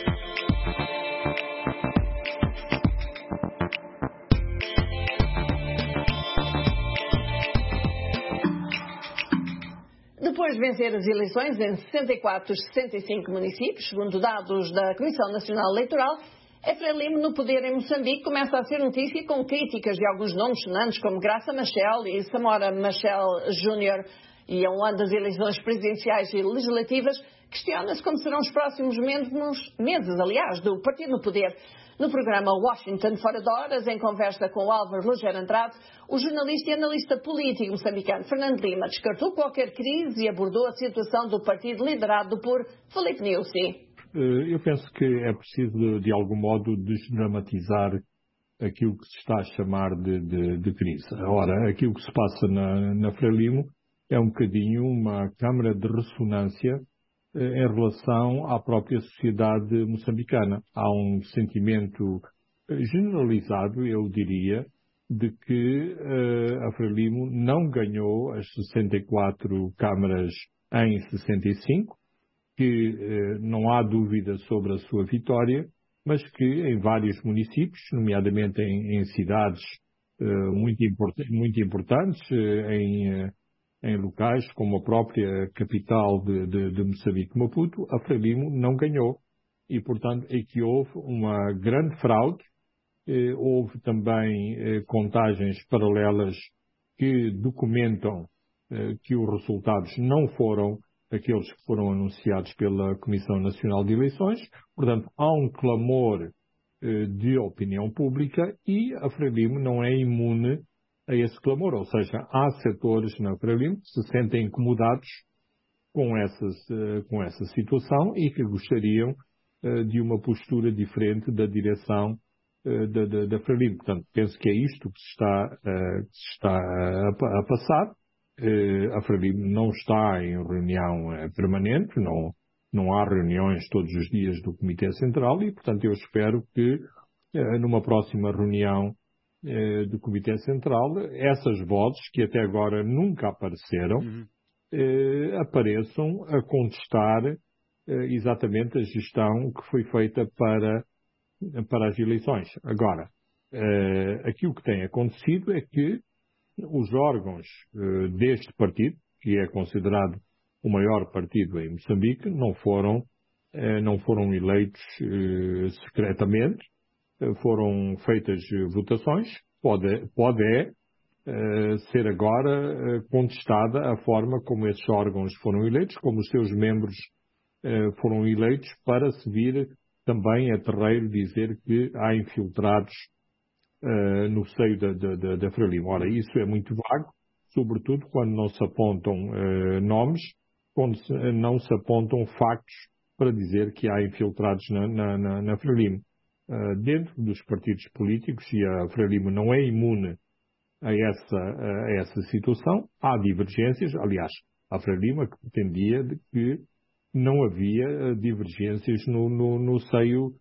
Speaker 2: Depois de vencer as eleições em 64 dos 65 municípios, segundo dados da Comissão Nacional Eleitoral, Frelimo no poder em Moçambique começa a ser notícia com críticas de alguns nomes sonantes como Graça Machel e Samora Machel Júnior. E a um ano das eleições presidenciais e legislativas, questiona-se como serão os próximos meses, do partido no poder. No programa Washington Fora de Horas, em conversa com o Álvaro Rogério Andrade, o jornalista e analista político moçambicano Fernando Lima descartou qualquer crise e abordou a situação do partido liderado por Filipe Nyusi.
Speaker 19: Eu penso que é preciso, de algum modo, desdramatizar aquilo que se está a chamar de crise. Ora, aquilo que se passa na Frelimo é um bocadinho uma câmara de ressonância em relação à própria sociedade moçambicana. Há um sentimento generalizado, eu diria, de que a Frelimo não ganhou as 64 câmaras em 65, que não há dúvida sobre a sua vitória, mas que em vários municípios, nomeadamente em cidades muito importantes, em locais como a própria capital de Moçambique, Maputo, a Frelimo não ganhou. E, portanto, é que houve uma grande fraude. Houve também contagens paralelas que documentam que os resultados não foram aqueles que foram anunciados pela Comissão Nacional de Eleições. Portanto, há um clamor de opinião pública e a Frelimo não é imune a esse clamor. Ou seja, há setores na Frelimo que se sentem incomodados com essa situação e que gostariam de uma postura diferente da direção da Frelimo. Portanto, penso que é isto que se está a passar. A Frelimo não está em reunião permanente, não há reuniões todos os dias do Comitê Central e, portanto, eu espero que numa próxima reunião do Comitê Central, essas vozes que até agora nunca apareceram, apareçam a contestar exatamente a gestão que foi feita para as eleições. Agora, aquilo que tem acontecido é que os órgãos deste partido, que é considerado o maior partido em Moçambique, não foram eleitos secretamente, foram feitas votações. Pode ser agora contestada a forma como esses órgãos foram eleitos, como os seus membros foram eleitos, para se vir também a terreiro dizer que há infiltrados no seio da Frelimo. Ora, isso é muito vago, sobretudo quando não se apontam nomes, quando não se apontam factos para dizer que há infiltrados na Frelimo. Dentro dos partidos políticos, e a Frelimo não é imune a essa situação, há divergências. Aliás, a Frelimo pretendia que não havia divergências no seio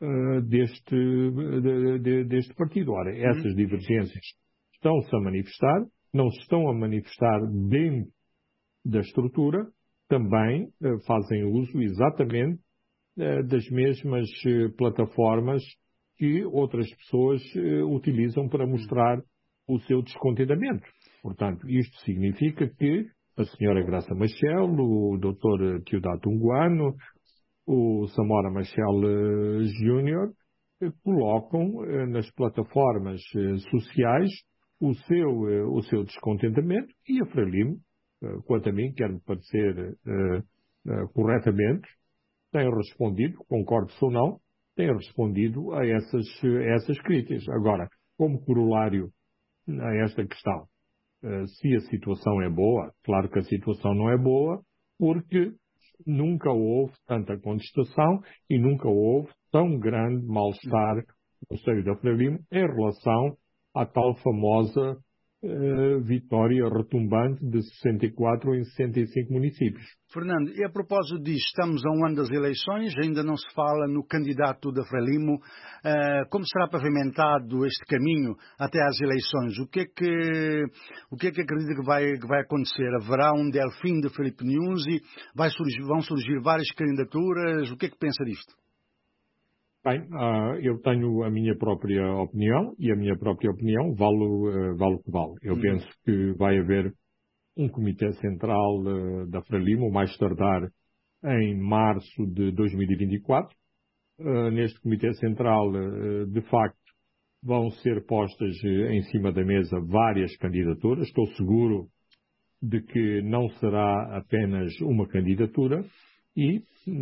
Speaker 19: deste partido. Ora, essas divergências estão-se a manifestar, não se estão a manifestar dentro da estrutura, também fazem uso exatamente das mesmas plataformas que outras pessoas utilizam para mostrar o seu descontentamento. Portanto, isto significa que a senhora Graça Machel, o Dr. Teodato Unguano, o Samora Machel Júnior, colocam nas plataformas sociais o seu descontentamento e a Frelimo, quanto a mim, quer-me parecer corretamente, tem respondido, concordo ou não, tem respondido a essas críticas. Agora, como corolário a esta questão, se a situação é boa, claro que a situação não é boa, porque nunca houve tanta contestação e nunca houve tão grande mal-estar no seio da Frelimo em relação à tal famosa vitória retumbante de 64 em 65 municípios.
Speaker 20: Fernando, e a propósito disso, estamos a um ano das eleições, ainda não se fala no candidato da Frelimo. Como será pavimentado este caminho até às eleições? O que é que acredita que vai acontecer? Haverá um Delfim de Filipe Nyusi? Vão surgir várias candidaturas? O que é que pensa disto?
Speaker 19: Bem, eu tenho a minha própria opinião e a minha própria opinião vale o que vale. Eu penso que vai haver um comitê central da Frelimo, mais tardar em março de 2024. Neste comitê central, de facto, vão ser postas em cima da mesa várias candidaturas. Estou seguro de que não será apenas uma candidatura. E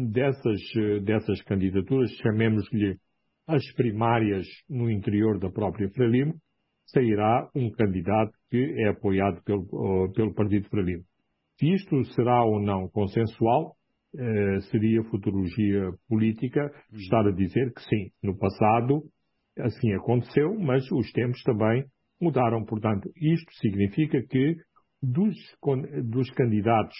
Speaker 19: dessas candidaturas, chamemos-lhe as primárias no interior da própria Frelimo, sairá um candidato que é apoiado pelo Partido Frelimo. Se isto será ou não consensual, seria futurologia política estar a dizer que sim. No passado, Assim aconteceu, mas os tempos também mudaram. Portanto, isto significa que dos candidatos,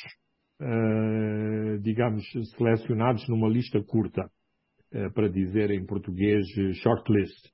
Speaker 19: digamos, selecionados numa lista curta, para dizer em português shortlist,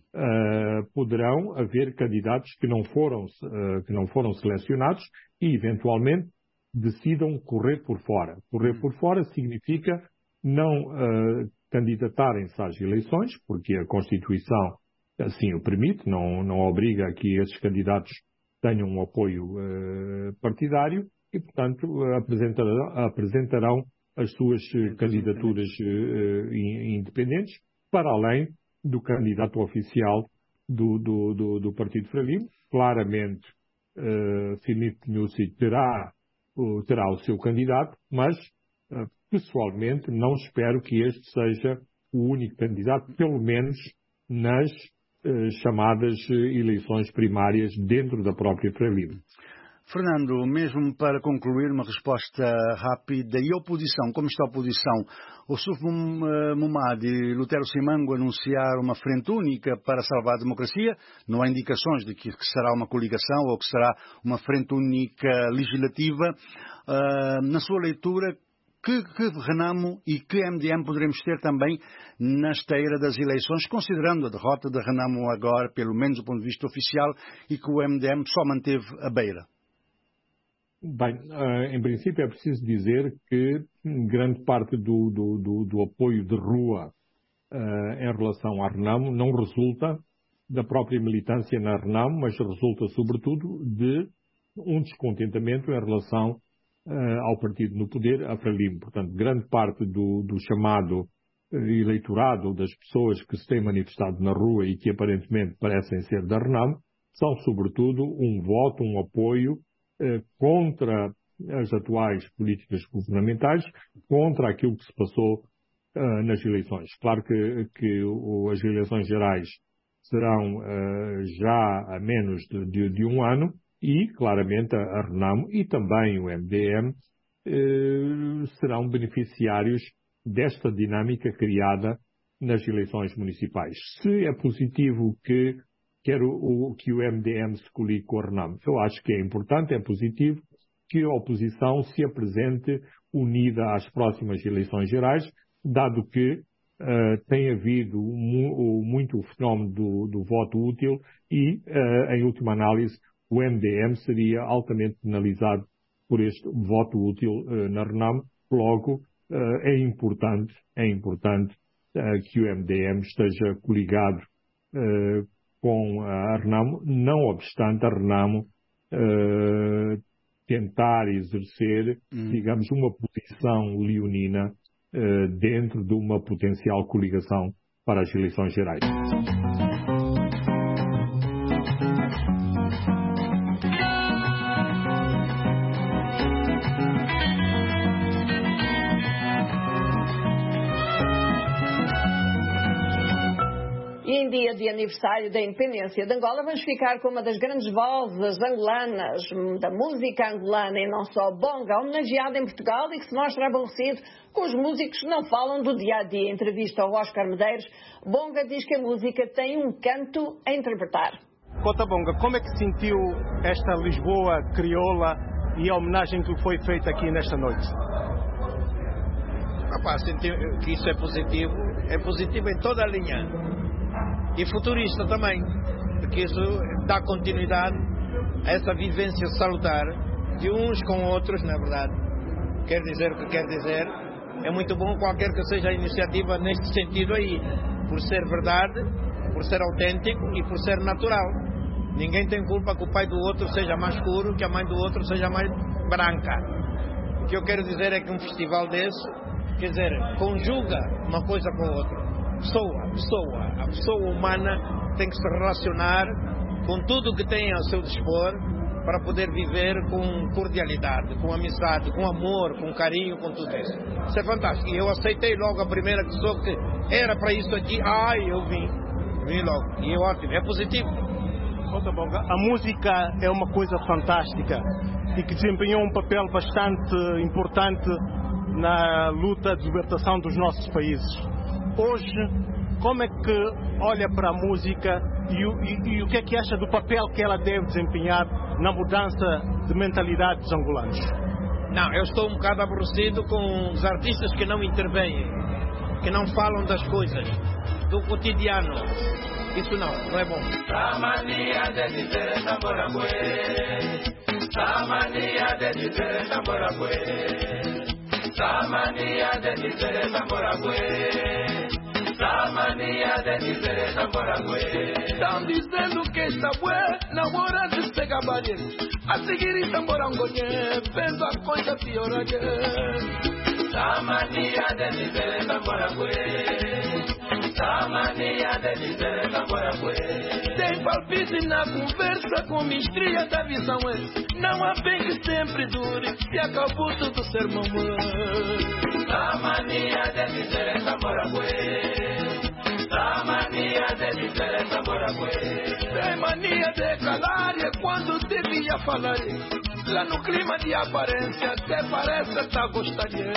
Speaker 19: poderão haver candidatos que não foram selecionados e, eventualmente, decidam correr por fora. Correr por fora significa não candidatarem-se às eleições, porque a Constituição assim o permite, não obriga a que esses candidatos tenham um apoio partidário e, portanto, apresentarão as suas candidaturas independentes, para além do candidato oficial do Partido Frelimo. Claramente, Filipe Nyusi terá o seu candidato, mas, pessoalmente, não espero que este seja o único candidato, pelo menos nas chamadas eleições primárias dentro da própria Frelimo.
Speaker 20: Fernando, mesmo para concluir, uma resposta rápida. E a oposição? Como está a oposição? O Suf Mumad e Lutero Simango anunciaram uma frente única para salvar a democracia. Não há indicações de que será uma coligação ou que será uma frente única legislativa. Na sua leitura, que Renamo e que MDM poderemos ter também na esteira das eleições, considerando a derrota de Renamo agora, pelo menos do ponto de vista oficial, e que o MDM só manteve a beira?
Speaker 19: Bem, em princípio é preciso dizer que grande parte do apoio de rua em relação à Renamo não resulta da própria militância na Renamo, mas resulta sobretudo de um descontentamento em relação ao partido no poder, a Frelimo. Portanto, grande parte do chamado eleitorado, das pessoas que se têm manifestado na rua e que aparentemente parecem ser da Renamo, são sobretudo um voto, um apoio contra as atuais políticas governamentais, contra aquilo que se passou nas eleições. Claro que as eleições gerais serão já a menos de um ano e, claramente, a Renamo e também o MDM serão beneficiários desta dinâmica criada nas eleições municipais. Se é positivo que o MDM se coligue com a Renamo, eu acho que é importante, é positivo que a oposição se apresente unida às próximas eleições gerais, dado que tem havido muito o fenómeno do voto útil e, em última análise, o MDM seria altamente penalizado por este voto útil na Renamo. Logo, é importante que o MDM esteja coligado com a Renamo, não obstante a Renamo tentar exercer, digamos, uma posição leonina dentro de uma potencial coligação para as eleições gerais.
Speaker 2: E em dia de aniversário da independência de Angola, vamos ficar com uma das grandes vozes angolanas da música angolana e não só, Bonga, homenageado em Portugal e que se mostra aborrecido com os músicos que não falam do dia-a-dia. Em entrevista ao Oscar Medeiros, Bonga diz que a música tem um canto a interpretar.
Speaker 21: Cota Bonga, como é que sentiu esta Lisboa crioula e a homenagem que foi feita aqui nesta noite?
Speaker 22: Senti que isso é positivo em toda a linha. E futurista também, porque isso dá continuidade a essa vivência salutar de uns com outros, na verdade. Quer dizer o que quer dizer, é muito bom qualquer que seja a iniciativa neste sentido aí, por ser verdade, por ser autêntico e por ser natural. Ninguém tem culpa que o pai do outro seja mais escuro, que a mãe do outro seja mais branca. O que eu quero dizer é que um festival desse, quer dizer, conjuga uma coisa com a outra. A pessoa humana tem que se relacionar com tudo que tem ao seu dispor para poder viver com cordialidade, com amizade, com amor, com carinho, com tudo isso. Isso é fantástico. E eu aceitei logo a primeira que soube que era para isso aqui. Eu vim logo. E é ótimo, é positivo.
Speaker 21: A música é uma coisa fantástica e que desempenhou um papel bastante importante na luta de libertação dos nossos países. Hoje como é que olha para a música e o que é que acha do papel que ela deve desempenhar na mudança de mentalidade dos angolanos?
Speaker 22: Não, eu estou um bocado aborrecido com os artistas que não intervêm, que não falam das coisas, do cotidiano. Isso não é bom.
Speaker 3: A mania de dizer namorabué, a mania de dizer namorabué, a mania de dizer namorabué, a mania de dizer namorabué.
Speaker 12: Estão dizendo que esta bué namora de se gabaré, a seguir em tamborangonhé, vendo a coisa piorar.
Speaker 3: A mania de dizer namorabué, a mania de dizer namorabué.
Speaker 12: Tem palpite na conversa com mistria da visão. Não há bem que sempre dure e acabou tudo ser mamãe.
Speaker 3: A mania de dizer namorabué, a mania de dizer namorabué.
Speaker 12: Tem mania de calar e quando devia falar, lá no clima de aparência até parece estar gostaria.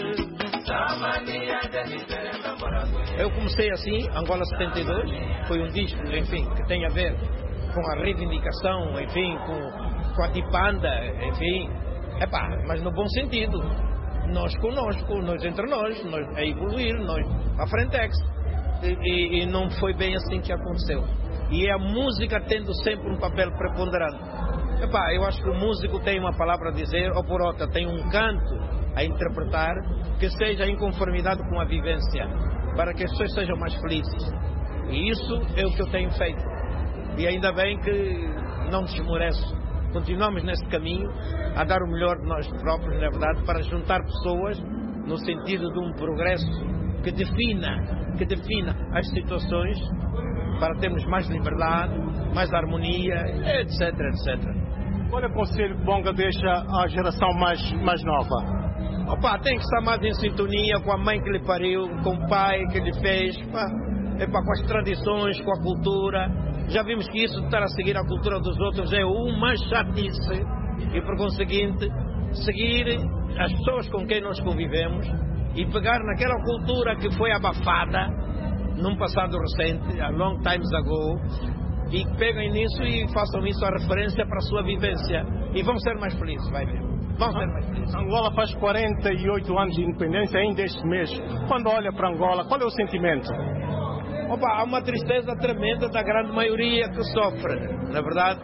Speaker 3: A mania de dizer namorabué.
Speaker 22: Eu comecei assim, Angola 72, foi um disco, enfim, que tem a ver com a reivindicação, enfim, com a Dipanda, enfim, mas no bom sentido, nós conosco, nós entre nós a evoluir, nós a Frentex, e não foi bem assim que aconteceu. E a música tendo sempre um papel preponderante. Eu acho que o músico tem uma palavra a dizer, ou por outra, tem um canto a interpretar que seja em conformidade com a vivência, para que as pessoas sejam mais felizes. E isso é o que eu tenho feito. E ainda bem que não desmoreço. Continuamos nesse caminho, a dar o melhor de nós próprios, na verdade, para juntar pessoas no sentido de um progresso que defina as situações, para termos mais liberdade, mais harmonia, etc, etc.
Speaker 21: Qual é o conselho que Bonga deixa à geração mais nova?
Speaker 22: Tem que estar mais em sintonia com a mãe que lhe pariu, com o pai que lhe fez, com as tradições, com a cultura. Já vimos que isso de estar a seguir a cultura dos outros é uma chatice. E por conseguinte, seguir as pessoas com quem nós convivemos e pegar naquela cultura que foi abafada num passado recente, a long times ago, e peguem nisso e façam isso a referência para a sua vivência. E vão ser mais felizes, vai ver. Vão ser mais felizes.
Speaker 21: Angola faz 48 anos de independência ainda este mês. Quando olha para Angola, qual é o sentimento?
Speaker 22: Há uma tristeza tremenda da grande maioria que sofre, na verdade.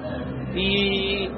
Speaker 22: E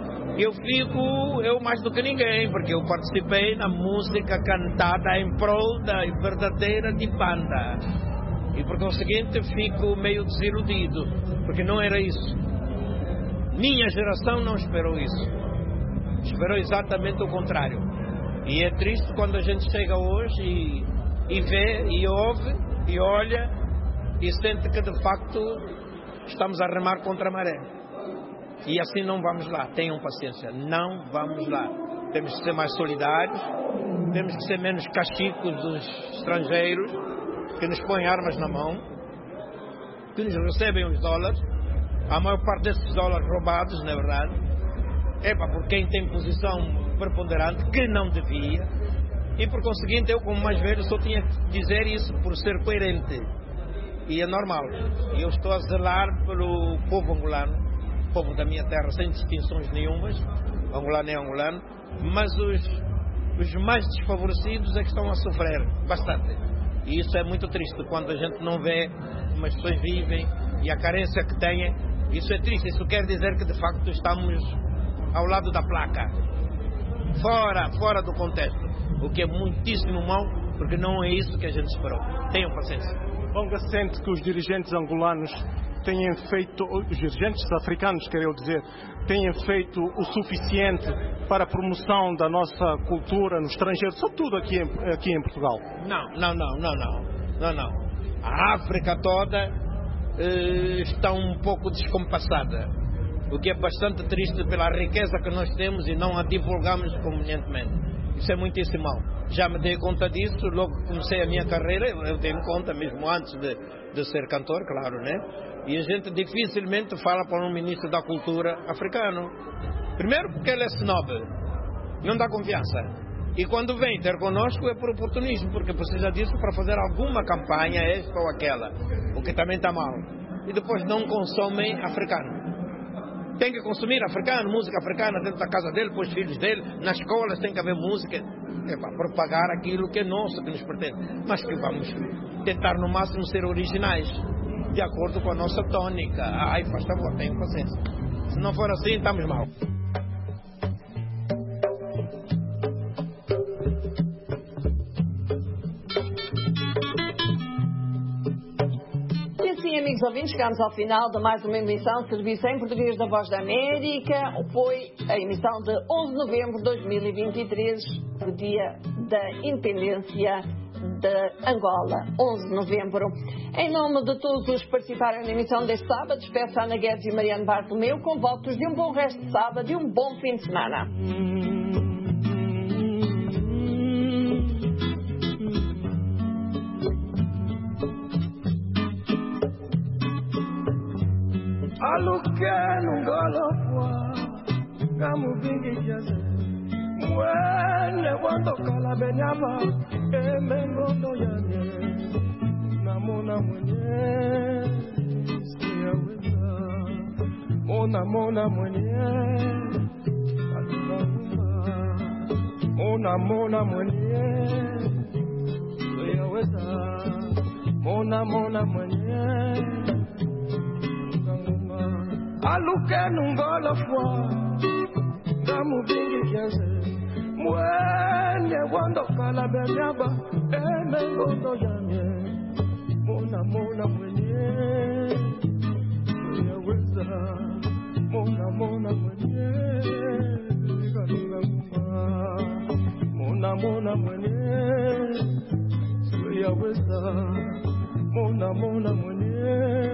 Speaker 22: eu mais do que ninguém, porque eu participei na música cantada em prol da verdadeira Dipanda. E por conseguinte fico meio desiludido, porque não era isso. Minha geração não esperou isso. Esperou exatamente o contrário. E é triste quando a gente chega hoje e vê, e ouve, e olha, e sente que de facto estamos a remar contra a maré. E assim não vamos lá, tenham paciência, não vamos lá. Temos que ser mais solidários, temos que ser menos cachicos dos estrangeiros, que nos põem armas na mão, que nos recebem os dólares, a maior parte desses dólares roubados, na verdade, por quem tem posição preponderante, que não devia, e por conseguinte eu, como mais velho, só tinha que dizer isso por ser coerente, e é normal. E eu estou a zelar pelo povo angolano, povo da minha terra, sem distinções nenhumas, angolano é angolano, mas os mais desfavorecidos é que estão a sofrer bastante. E isso é muito triste, quando a gente não vê como as pessoas vivem e a carência que têm. Isso é triste, isso quer dizer que de facto estamos ao lado da placa, fora do contexto, o que é muitíssimo mau, porque não é isso que a gente esperou. Tenham paciência.
Speaker 21: Bonga sente que os dirigentes angolanos têm feito, os dirigentes africanos, quero dizer, têm feito o suficiente para a promoção da nossa cultura no estrangeiro, sobretudo aqui em Portugal?
Speaker 22: Não. A África toda está um pouco descompassada, o que é bastante triste pela riqueza que nós temos e não a divulgamos convenientemente. Isso é muitíssimo mal. Já me dei conta disso, logo que comecei a minha carreira, eu dei-me conta, mesmo antes de ser cantor, claro, né? E a gente dificilmente fala para um ministro da cultura africano. Primeiro porque ele é snob, não dá confiança. E quando vem ter connosco é por oportunismo, porque precisa disso para fazer alguma campanha, esta ou aquela. o que também está mal. E depois não consomem africano. Tem que consumir africano, música africana dentro da casa dele, para os filhos dele, nas escolas tem que haver música, para propagar aquilo que é nosso, que nos pertence. Mas que vamos tentar no máximo ser originais, de acordo com a nossa tônica. Ai, faz favor, tenham paciência. Se não for assim, estamos mal.
Speaker 2: Amigos ouvintes, chegamos ao final de mais uma emissão Serviço em Português da Voz da América. Foi a emissão de 11 de novembro de 2023, o dia da independência de Angola, 11 de novembro. Em nome de todos os que participaram na emissão deste sábado, despeço a Ana Guedes e Mariano Bartolomeu com votos de um bom resto de sábado e um bom fim de semana.
Speaker 12: Alukenu golofwa Gamu bingi jaze Mwene wando kalabenyama Emengondo yanye Namona mwenye Siya weza Mona mwenye Alula mumba Mona mwenye Siya weza Mona mwenye Alukenu ngolofwa Gamu bingi kianze Mwene wando kalabenyaba Emengondo yanye Mona mwenye Yaweza Mona mwenye Galuga mumba Mona mwenye Yaweza Mona mwenye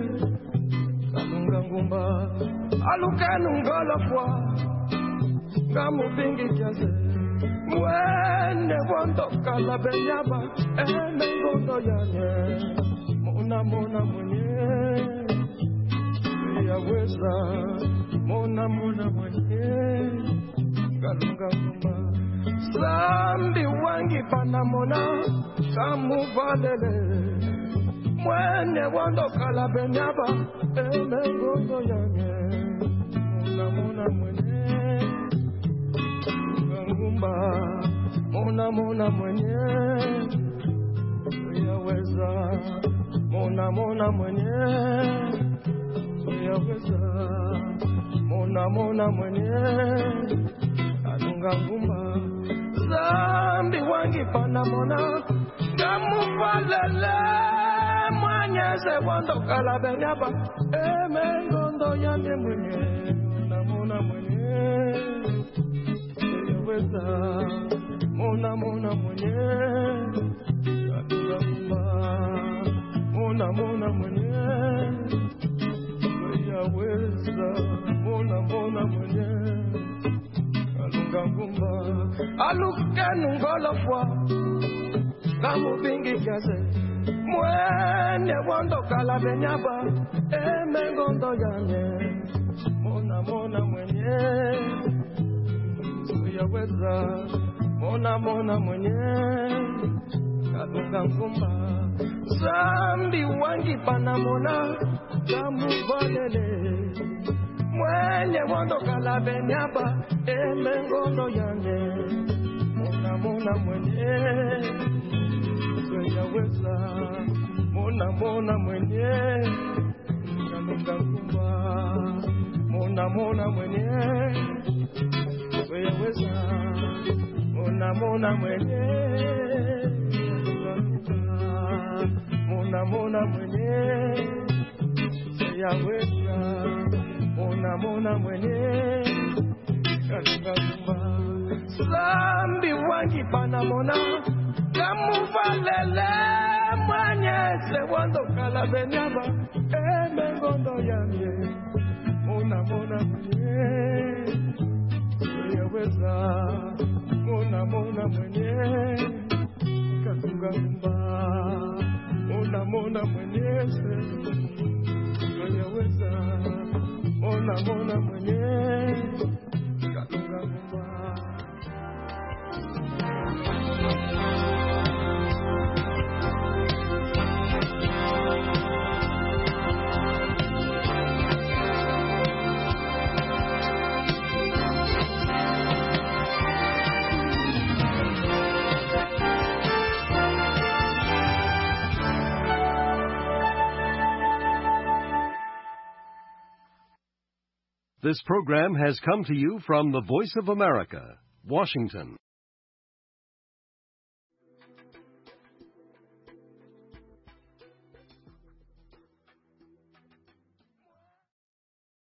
Speaker 12: Ngumba Alukenu ngolofwa Gamu bingi kiaze Mwene wando kalabenyaba Emengondo yanye Mona mwenye Yaweza Mona mwenye Galunga ngumba Sambi wangi panamona Kamu valele Mwene wando kalabenyaba Emengondo yanye Mona mwenye Ngumba Mona mwenye Yaweza Mona mwenye Yaweza Mona mwenye Alunga ngumba Zambi wangi panamona Gamu valele Mwanyeze wando kalabenyaba Emengondo yanye mwenye Mona mwenye Yaweza Mona mwenye Alula mumba Mona mwenye Yaweza Mona mwenye Alunga ngumba Alukenu ngolofwa Gamu bingi kiaze Mwene wando kalabenyaba Emengondo yanye Mona mwenye Yaweza Mona mwenye Kalunga ngumba Zambi wangi panamona Gamu valele Mwene wando kalabenyaba Emengondo yanye Mona mwenye Yaweza Mona mwenye Kalunga ngumba Mona mwenye Yaweza Mona mwenye Mona mwenye Yaweza Mona mwenye Kalunga ngumba Sambi wangi panamona Gamu valele Mwanyeze wando kalabenyaba Emengondo yanye Mona mwenye Yaweza Mona mwenye Kalunga ngumba Mona mwenye Yaweza Mona mwenye Kalunga ngumba
Speaker 1: This program has come to you from the Voice of America, Washington.